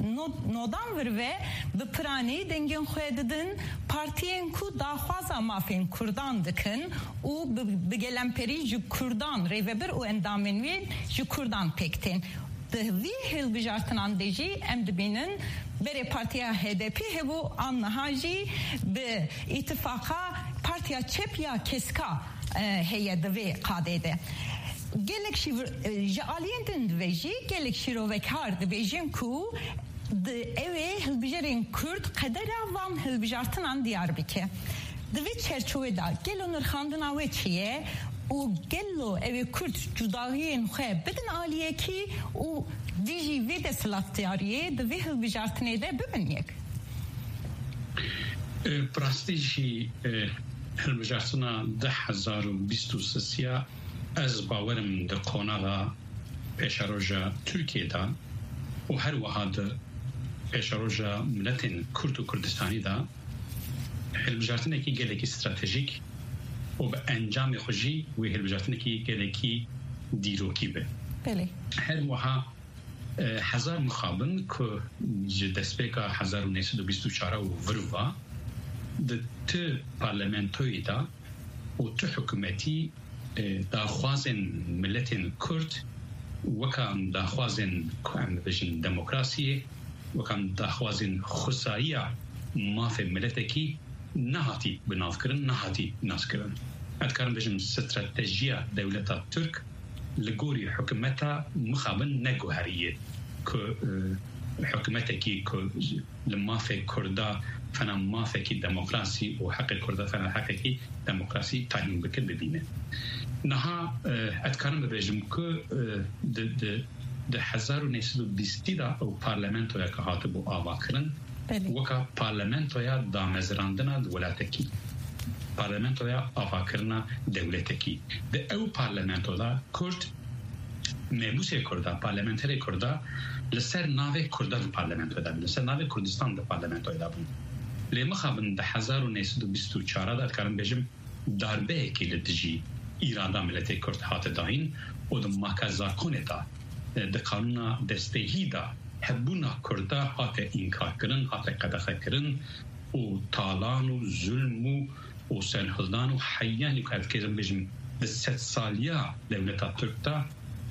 M: نودان وروه بپرانی دنگم خود دادن partiyen ku dahwaza mafin Kurdan dikin u bigelemperi ji Kurdan reveber u endamin ve ji Kurdan pektin. De vi hilbijartınan deji em dibinin bere partiya H D P hebu annahaji be ittifaka partiya çepya keska heyede ve kadede. Gelek şi jaliyendin veji gelek şirovekar de vejin ku de eve hilbijerin Kürt kadera van hilbijartınan Diyarbakır. De ve çerçevede gelo nırxandına ve çiye u gelo eve Kürt cudahiyen xe bedin aliye ki u diji ve de slattiyariye de ve hilbijartına da bibiniyek.
N: Prastiji hilbijartına ده هزار و بیست و سه از باورم de qonağa peşaroja Türkiye'de و هر وهاد پیشروجا ملتین کرد و کردستانی دا هلبجارتنه کی گلکی استراتژیک و به انجام خوشی و هلبجارتنه کی گلکی دیروکی به
M: بله
N: هر وها هزار مخابن که دستپیکا هزار و نهصد و بیست و چهار و وروا د ت پارلمانتوی دا و ت حکومتی دا خوازن ملتین کرد وکم داخوازن کام بجن دموکراسی وکم داخوازن خصائیه مافه ملتکی نهاتی بنافکرن نهاتی ناسکرن ادکارم بجن استراتژیا دولت ترک لگوری حکومتا مخابن نگوهریه که حکومتکی که لمافه کردا فنا مافه کی دموکراسی و حق کردا فنا حق کی دموکراسی تعیین بکن ببینه نها اتکارم ببیجم که د د د هزار و نهصد و بیست دا او پارلمانتو یا که هاتب و آوا کرن وکا پارلمانتو یا دامزراندنا دولتکی پارلمانتو یا آوا کرنا دولتکی د او پارلمانتو دا کرد مبوسه کردا پارلمانتری کردا لسر ناوه کردا دو پارلمانتو دا لسر ناوه کردستان دو پارلمانتو دا بون لیمه خوابن د هزار و نهصد و بیست و چهار دا اتکارم بیجم darbe اکی لدجی ایران ملت کرد هات داین و د ماکزا کنه دا د قانون دستهی دا حبونا کردا هات انکار کرن هات قدخه کرن و تالان و ظلم و سنهلدان و حیانی که اتکرم بجم د ست سالیا دولتا ترک دا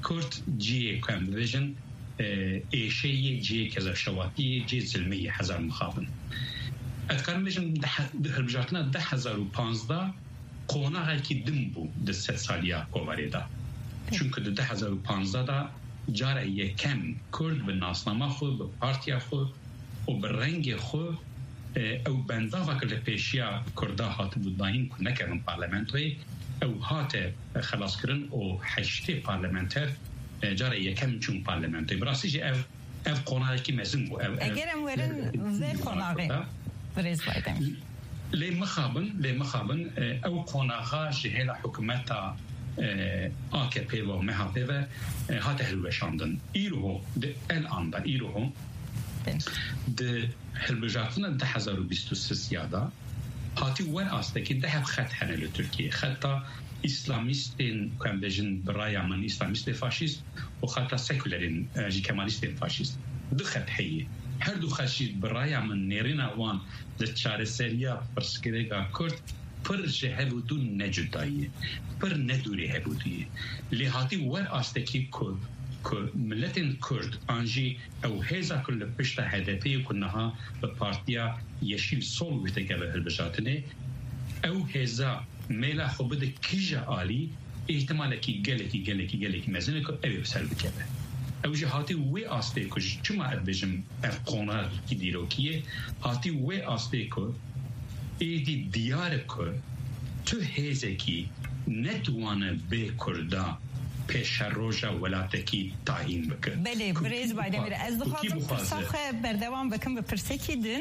N: كورت جي كان فيجن ايشي جي كذا شواتي جي زلمي حزار مخابن اتكلم فيجن ده بجاتنا ده حزار وبانزدا قونا کی دم بو د ست سالیا کوواریدا چونکه د ده هزار و پانزده دا جاره یکم کرد به ناسنامه خود به پارتیا خود و به رنگ خود او بنده وکل پیشیا کرده هات بود باین که نکرن پارلمنتوی او هات خلاص کرن و حشتی پارلمنتر جاره یکم چون پارلمنتوی براستی جه او او قونا کی مزن بو
M: اگرم ورن زی قوناغی بریز بایدم
N: لي مخابن لي مخابن او قناغا جهل حكومتا آ کی پی و مهابه هات هلوشاندن ایرو د الان دا ایرو د هلبجاتنا ده هزار و بیست و سه سیادا هاتی ور آسته که ده خط هنل ترکیه خطا اسلامیستین کم بجن برای من اسلامیست فاشیست و خطا سکولرین جی کمالیستین فاشیست دو خط هیه هر دو خشید برای من نیرین اوان د چاره سریا پرسکریگا کرد پر جهبودون نجدایه پر ندوری هبودیه لحاتی ور آستکی کرد که ملت کرد آنجی او هزا کل پشت هدفی کنها به پارتیا یشیل سول ویتگه به هلبجاتنه او هزا میلا خوبه ده کیجا آلی احتمالا کی گله کی گله کی گله کی مزنه که اوی بسر بکبه او جهاتی وی آسته که چما ادبجم افقونا کی دیروکیه هاتی وی آسته که ایدی دیار که تو هزه کی نتوانه به کرده پیش روژا ولاتکی تعیین بکن
M: بله بریز باید میره از دخوازم پرساخ بردوام بکن به پرسکی دن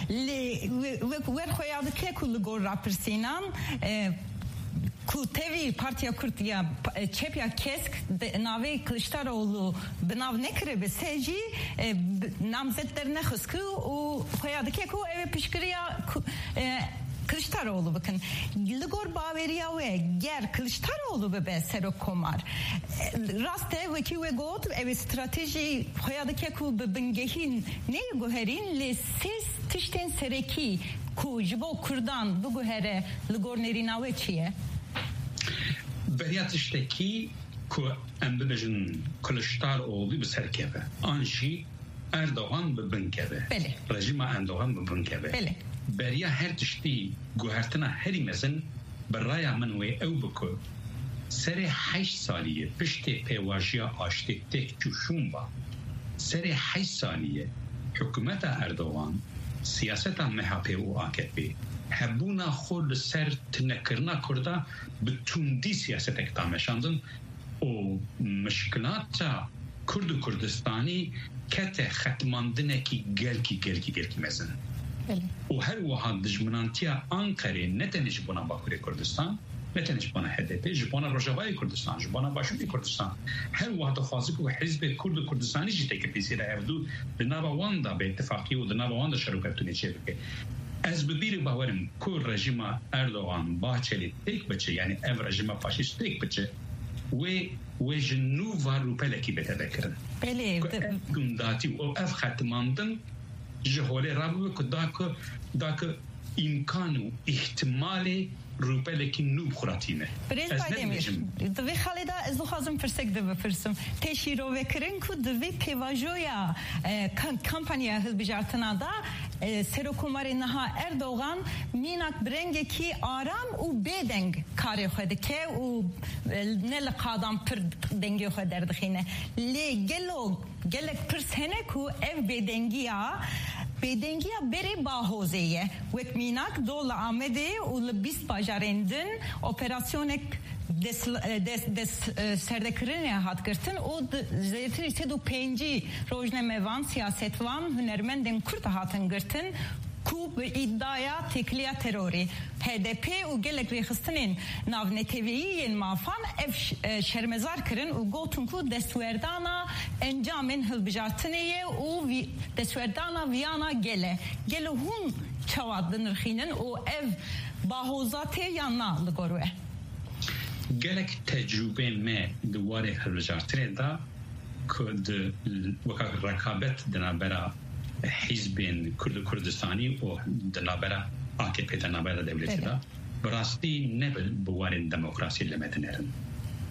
M: ور خویاد که کل گور را پرسینان ku tevi partiya Kurtiya çepya kesk navê Kılıçdaroğlu binav nekire bi sejî namzetlerine xısku û xoya dike ku ev pişkiriya Kılıçdaroğlu bakın ligor baveriya ve ger Kılıçdaroğlu be Serokomar raste ve ki ve got ev strateji xoya dike ku be bingehin ne goherin le siz tişten sereki ku jibo kurdan bu gohere ligor nerina ve çiye
N: بریاتشتکی که ام ببجن کلشتار اولی بسرکبه آنشی اردوغان ببنکبه
M: بله
N: رژیم اردوغان ببنکبه
M: بله
N: بریا هر تشتی گوهرتنا هری مزن برای من و او بکو سر هشت سالیه پشت پیواجیا آشتی تک جوشون با سر هشت سالیه حکومت اردوغان سیاست مهاپی و آکپی هبونا خود سر تنکرنا کرده به توندی سیاست اکتامشاندن و مشکلات کرد و کردستانی کت ختماندنه کی گل کی گل کی گل کی مزن و هر وحاد دجمنانتیا آنکره نتنش بنا باکوری کردستان نتنش بنا هدفه جبانا رجوای کردستان جبانا باشوری کردستان هر وحاد خاصی که حزب کرد و کردستانی جیته که پیسیره افدو دنابا واندا به اتفاقی و دنابا واندا شروکتونی چه بکه از ببیر باورم که رژیم اردوغان باچلی تک بچه یعنی اف رژیم فاشیست تک بچه و و جنو و روپلکی بده بکرن
M: بله
N: گنداتی و اف ختماندن جهوله رابو که داک داک امکان و احتمال روپلکی نو خوراتینه
M: بریز بایدمیر دوی خالدا از دو خازم پرسک دو بپرسم تشی رو بکرن که دوی پیواجویا کمپانیا هلبجارتنا دا سروکوماری نها اردوغان میناک برنگه کی آرام و بیدنگ کاری خود که و نل قادم پر دنگی خود دردخینه لی گلو گلک پرسنه که اف بیدنگیا بیدنگیا بری باهوزیه وک میناک دول آمده و لبیست باجارندن اپراسیونک دس دس دس سردکرینه هات کرتن و زیتری سدو پنجی روزنامه وان سیاست وان هنرمندن کرد هاتن کرتن کوب iddiaya tekliya terori H D P u gelek rexistinin nav neteviyin mafan ev şermezar kirin u gotun ku deswerdana encamin hilbijartiniye u deswerdana viyana gele gele hun çavadın rxinin u ev bahozate yanna ligorwe
N: gelek tecrübe me duvarê hilbijartinê da ku di weka rekabet dinabera حزبین کرد کردستانی و دنابرا آکپی دنابرا دولتی دا براستی نبل بوارن دموکراسی لمت نرن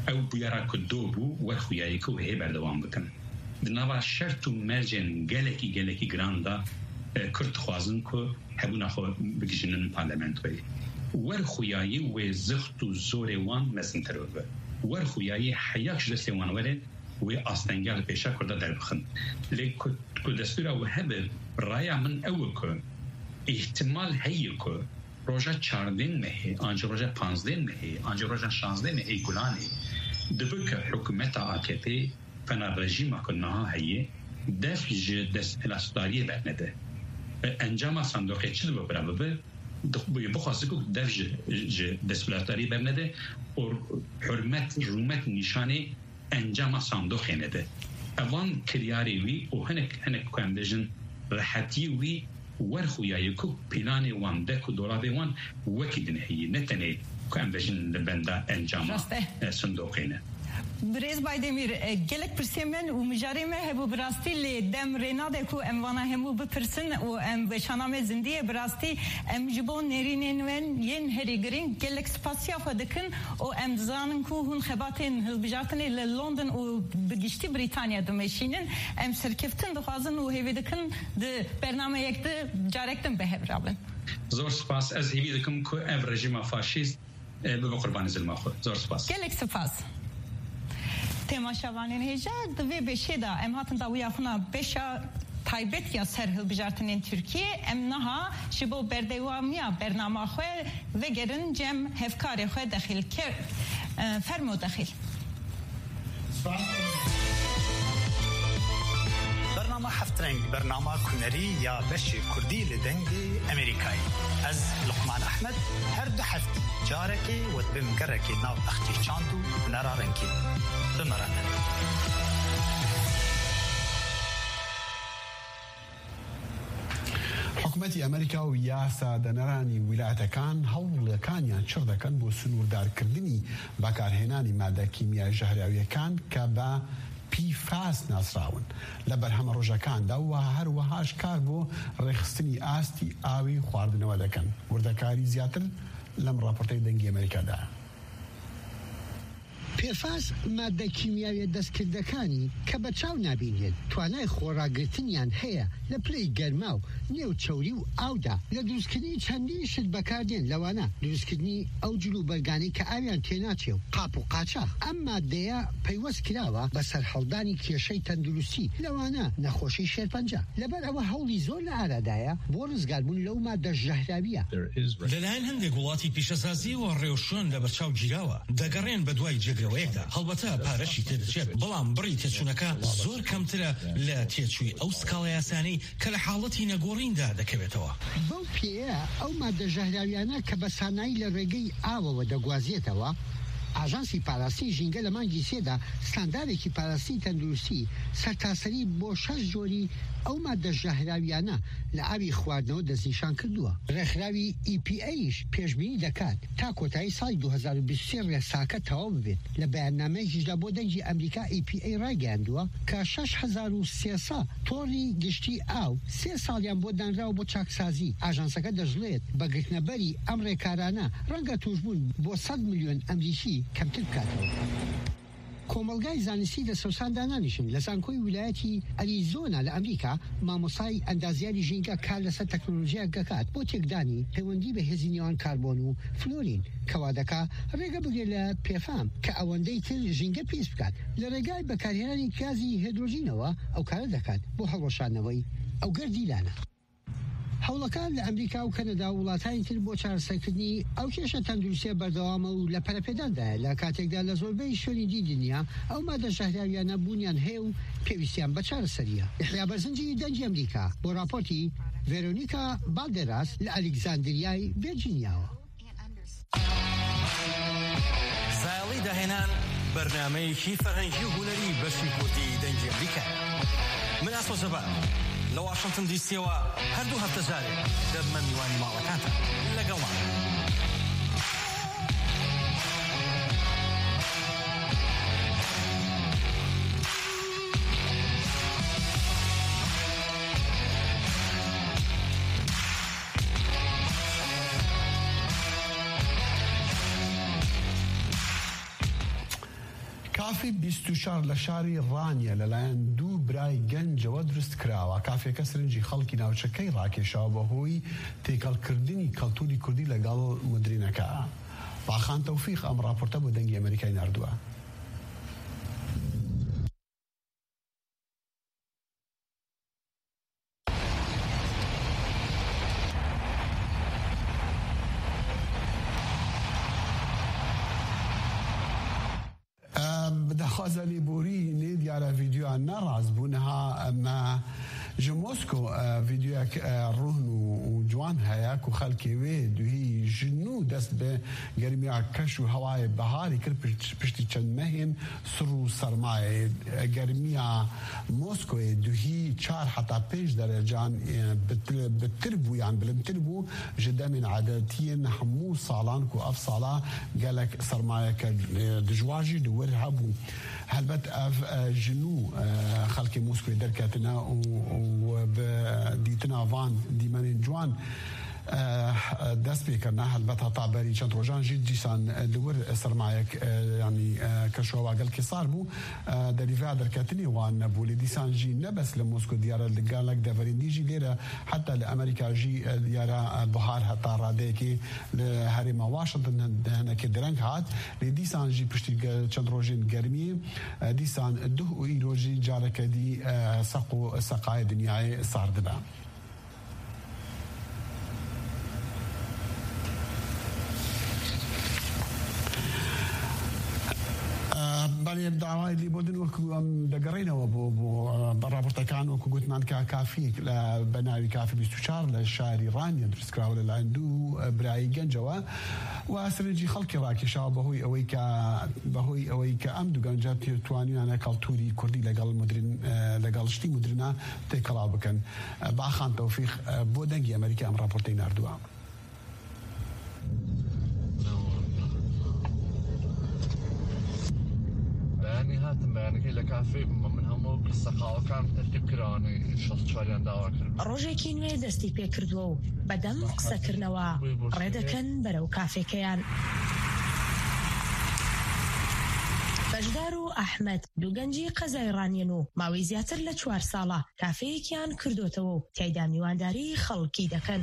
N: او بيارا كدوبو ورخويايكو هي بردوام بكن دنوا شرط مرجن گلکی گلکی گراندا کرد خوازن کو هبونا خو بگجنن پارلمانتوی ورخویایی و زخت و زور وان مزنترو ور خویایی حیاکش دسته وان وره و آستنگال پیشا کرده در بخن لیکن که دستور او هبه رای من او که احتمال هایی که روژا چاردین مهی آنجا روژا پانزدین مهی آنجا روژا شانزدین مهی گلانی دبه که حکومت آکپی فنا رژیم کنها هایی دفع دست الاستاریه برنده انجام صندوقی چی دو برابر به بخواسته که دفع دستولاتاری برنده و حرمت رومت نشانه انجام صندوق نده اوان کریاری وی و هنک هنک کم بجن راحتی وی ورخویایی که پلان وان دک و دولاب وان وکی دنهی نتنه کم بجن لبنده انجام صندوق نه
M: بريز بايدمير جلك برسيمن ومجاري ما هبو براستي اللي دم ريناده كو ام وانا همو ببرسن و ام بشانام زنديه براستي ام جبون نيرينين وين ين هري جرين جلك سباسيا فدكن و ام زانن كو هون خباتين بجارتني للندن و بجشتي بريطانيا دمشينن ام سركفتن دخوازن و هيفي دكن د برنامه يكت جاركتن بهبرابن
N: زور سپاس از هيفي دكم كو ام رژیم فاشیست بقربان زلماخو زور سپاس
M: جلك سپاس تماشاوانین هجا دوی بشیدا ام هاتن داویا خنا بشا تایبت یا سرهل بجارتنین ترکیه ام نها شبو بردوامیا برنامه خو و گرن جم هفکار خو داخل کر فرمو داخل
C: برنامه هفترنگ برنامه کنری یا بشی کردی لدنگ امریکایی از لقمان احمد هر دو هفته جارکی و بمگرکی ناو اختی چاندو نرارنکی بمرانه
A: حکومەتی ئەمریکا و یاسا دەنەرانی ویلایەتەکان هەوڵەکانیان چڕ دەکەن بۆ سنووردارکردنی بەکارهێنانی مادە کیمیای ژەهراویەکان کە بە پیفاس ناسراون لە بەرهەمە ڕۆژەکاندا و هەروەهاش کار بۆ ڕێخستنی ئاستی ئاوی خواردنەوە دەکەن. وردەکاری زیاتر لەم ڕاپۆرتەی دەنگی ئەمریکادا.
O: پێفاس مادە کیمیاویە دەستکردەکانی کە بە چاو نابینێت توانای خۆڕاگرتنیان هەیە لە پلەی گەرما و نێو چەوری و ئاودا لە دروستکردنی چەندین شت بەکاردێن لەوانە دروستکردنی ئەو جلو بەرگانەی کە ئاویان تێناچێ و قاپ و قاچاق ئەم مادەیە پەیوەست کراوە بە سەرهەڵدانی کێشەی تەندروستی لەوانە نەخۆشی شێرپەنجە لەبەر ئەوە هەوڵی زۆر لە ئارادایە بۆ ڕزگاربوون لەو مادە ژەهراویە.
P: لەلایەن هەندێک وڵاتی پیشەسازی و ڕێوشۆن لە بەرچاو گیراوە دەگەڕێن بە دوای جێگرەوەیەکدا هەڵبەتە پارەشی تێدەچێت بەڵام بڕی تێچوونەکە زۆر کەمترە لە تێچووی ئەو سکاڵە یاسانەی کە لە حاڵەتی نەگۆڕیندا دەکەوێتەوە.
O: بەو پێەیە ئەو مادە ژەهراویانە کە بە سانایی لە ڕێگەی ئاوەوە دەگوازێتەوە ئاژانسی پاراستی ژینگە لە مانگی سێدا ستاندارێکی پاراستی تەندروستی سەرتاسەری بۆ شەش جۆری ئەو مادە ژەهراویانە لە ئاوی خواردنەوە دەستنیشان کردووە. ڕێکخراوی ئی پی ئەیش پێشبینی دەکات تا کۆتایی ساڵی دوو هەزار و بیست و سێ ڕێساکە تەواو ببێت. لە بەیاننامەیەکیشدا بۆ دەنگی ئەمریکا ئی پی ئەی ڕاگەیاندووە کە شەش هەزار و سێسە تۆڕی گشتی ئاو سێ ساڵیان بۆ دانراوە بۆ چاکسازی. ئاژانسەکە دەژڵێت بە گرتنەبەری ئەم ڕێکارانە ڕەنگە توشبوون بۆ سەد میلیۆن ئەمریکی کەمتر بکاتەوە. کۆمەلگای زانستی لە سەوساندا نانیشن لە زانکۆی ویلایەتی ئەریزۆنا لە ئەمریکا مامۆسای ئەندازیاری ژینگە کار لەسەر تەکنۆلۆژیە دەکات بۆ تێکدانی پەیوەندی بە هێزی نێوان کاربۆن و فلۆرین کەوا دەکا ڕێگە بگرێت لە پێفام کە ئەوەندەی تر ژینگە پێست بکات لە ڕێگای بەکارهێنانی گازی هیدرۆژینەوە ئەو کارە دەکات بۆ هەڵۆشانەوەی ئەو گەردی لانە. هەوڵەکان لە ئەمریکا و کەنەدا و وڵاتانی تر بۆ چارەسەرکردنی ئەو کێشە تەندروستیە بەردەوامە و لە پەرەپێداندایە لە کاتێکدا لە زۆربەی شوێنی دی دنیا ئەو مادە ژەهراویانە بوونیان هەیە و پێویستیان بە چارەسەریە. یحیا بەرزنجی دەنگی ئەمریکا بۆ راپۆرتی ڤێرۆنیکا بالدێراس لە ئەلێکزاندریای ڤێرجینیاوە.
Q: ساڵی داهێنان بەرنامەیەکی فەرهەنگی و هونەری بەشی کوردی دەنگی ئەمریکا. من ئاسۆ زەبان لە واشنتن دیسیەوە هەردوو هەفتە جارێک دەبمە میوانی ماڵەکانتە لەگەڵمان.
A: کافی بیست و چوار لە شاری ڕانیە لەلایەن دوو برای گەنجەوە دروست کراوە. کافێکە سرنجی خەڵکی ناوچەکەی ڕاکێشاوە بەهۆی تێکەڵکردنی کەڵتوری کوردی لەگەڵ مدرینەکە. باخان تەوفیق ئەم راپۆرتە بۆ دەنگی ئەمریکای ناردووە. دەخوازەلی بوری نێ دیارە ڤیدیۆیان نەڕاست بوونەها ئەمە ji Mosko vîdyoyek rûhin û ciwan heye ku xelkê wê duhî ji nû dest bi germiya keş û hewayê biharî kir piştî çend mehên sir û sermayê. Germiya Moskoyê duhî çar heta pênc derecan bitir bû yan bilimtir bû ji demên adetiyên hemû salan ku ev sala gelek sermayeke dijwar jî li wir hebû. Helbet ev ji nû xelkê Moskoyê derketine û ديتنا فان ديمانين جوان دست بيكرنا هلبت هتا بري چند روجان جيد جيسان لور سرمایك يعني كشوا واقل كي صار بو دريفا دركاتني وان بولي ديسان جي نبس لموسكو ديار لقالك دافرين دي جي ليرا حتى لامريكا جي ديارا بحار هتا راديكي لهرم واشنطن هنا كدرنك هات لديسان جي بشتي چند روجين گرمي ديسان دو ايروجي جارك دي سقو سقاي دنياي صار دبا. بالي الدعوة اللي بدن وكو دقرينا وبو بو برابطة كان وكو قلت مان كافي بناوي كافي بيستشار للشاري رانيا درس كراول اللي عنده براي جنجوا واسرنجي خلقي راكي شاو بهوي اويكا بهوي اويكا امدو جنجات تواني انا كالتوري كردي لقال مدرن لقال شتي مدرنا تيكلا بكن باخان توفيق بودنجي امريكا ام رابطين اردوا.
R: يعني هاتم يعني كي لكافي من همو بالسخاوة كان تذكراني شخص شواليان داوا كرد
S: ڕۆژێکی نوێ دەستی پێ کردووە و بەدەم قسەکردنەوە ڕێدەکەن بەرەو کافێکەیان. بەشدار و ئەحمەد دوو گەنجی قەزای ڕانیەن و ماوەی زیاتر لە چوار ساڵە کافەیەکیان کردوتەوە و تیایدا میوانداری خەڵکی دەکەن.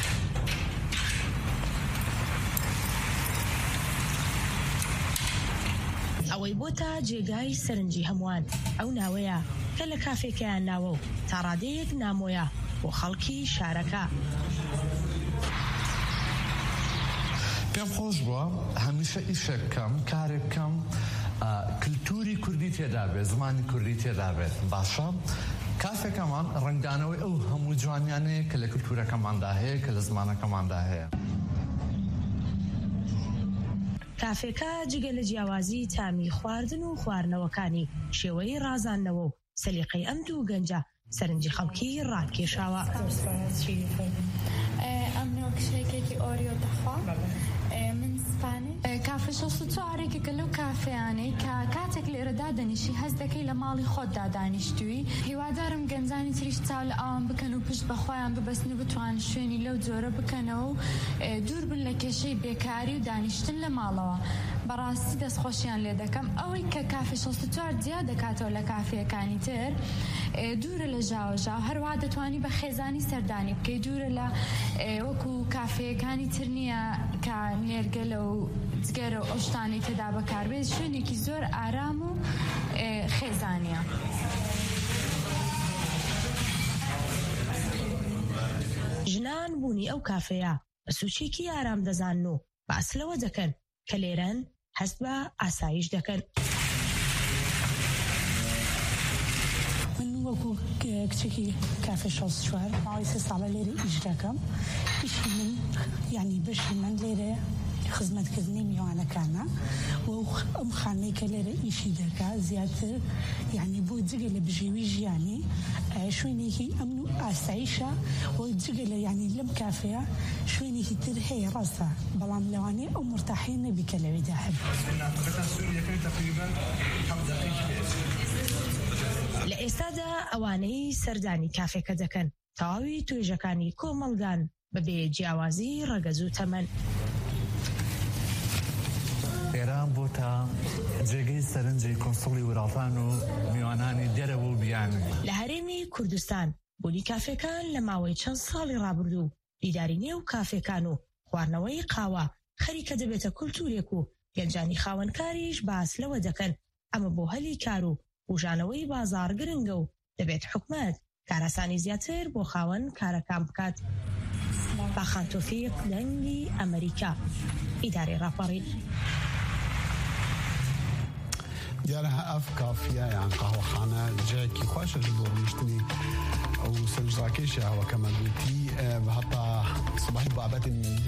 S: ئەوەی بۆتە جێگای سەرنجی هەمووان ئەو ناوەیە کە لە کافێکەیان ناوە و تا ڕادەیەک نامۆیە بۆ خەڵکی شارەکە.
R: پێم خۆش بووە هەمیشە ئیشێک بکەم کارێک بکەم کلتوری کوردی تێدا بێت زمانی کوردی تێدا بێت باشە کافێکەمان ڕنگدانەوەی ئەو هەموو جوانیانەیە کە لە کلتورەکەماندا هەیە کە لە زمانەکەماندا هەیە.
S: کافێکە جگە لە جیاوازی تامی خواردن و خواردنەوەکانی شێوەی ڕازاندنەوە و سەلیقەی ئەم دوو گەنجە سەرنجی خەڵکی ڕاکێشاوە.
T: ئەم نۆکشێکێکی ئۆریۆ دەخوا من سپانی کافە شەست و چوارێکێکە لەو کافەیانەی کە کاتێک لێرەدا دەنیشی هەست دەکەی لە ماڵی خۆتدا دانیشتووی. هیوادارم گەنجانی تریش چاو لە ئەوان بکەن و پشت بەخۆیان ببەستن و بتوان شوێنی لەو جۆرە بکەنەوە و دوور بن لە کێشەی بێکاری و دانیشتن لە ماڵەوە. بەڕاستی دەستخۆشیان لێ دەکەم ئەوەی کە کافی شەست و چوار جیا دەکاتەوە لە کافیەکانی تر دوورە لە ژاوەژاو هەروە دەتوانی بە خێزانی سەردانی بکەی دوورە لە وەکو کافەیەکانی تر نییە کە نێرگەلە و جگەرە و ئەوشتانی تێدا بەکاربێت شوێنێکی زۆر ئارام و خێزانیە.
S: ژنان بوونی ئەو کافەیە بە سوچێکی ئارام دەزانن و باس لەوە دەکەن کە لێرەن هەست بە ئاسایش دەکەن.
U: وەکو کچێکی کافێ شەست و چوار ماوەی سێ ساڵە لێرە ئیش دەکەم. ئیشی من یعنی بەشی من لێرە خزمەتکردنی میوانەکانە و ئەم خانەی کە لێرە ئیشی دەکات زیاتر یعنی بۆ جگە لە بژێوی ژیانی شوێنێکی ئەمن و ئاسایشە و جگە لە یعنی لەم کافەیە شوێنێکی تر هەیە ڕاستە بەڵام لەوانەیە ئەو مرتاحی نەبی کە لەوێدا هەبێت.
S: لە ئێستادا ئەوانەی سەردانی کافێکە دەکەن تەواوی توێژەکانی کۆمەڵگان بەبێ جیاوازی ڕەگەز و تەمەن.
R: ئێران بۆ تا جێگەی سەرنجی کۆنسڵی وڵاتان و میوانانی دەرەوە و بیان
S: لە هەرێمی کوردستان بوونی کافێکان لە ماوەی چەند ساڵی ڕابردوو دیداری نێو کافێکان و خواردنەوەی قاوە خەریکە دەبێتە کولتورێک و گەنجانی خاوەنکاریش باس لەوە دەکەن ئەمە بۆ هەلی کار و وژانەوەی بازار گرنگە و دەبێت حکومەت کارەسانی زیاتر بۆ خاوەن کارەکان بکات. باخان تۆفیق دەنگی ئەمریکا ئیدارەی ڕاپەڕین.
A: دیارە ئەف کافیە یان قاوەخانە جایەکی خۆشە بۆ ڕۆیشتنی ئەو سەرنجڕاکێشی هەواکەمە گوتی هەتا سبحی بابەتی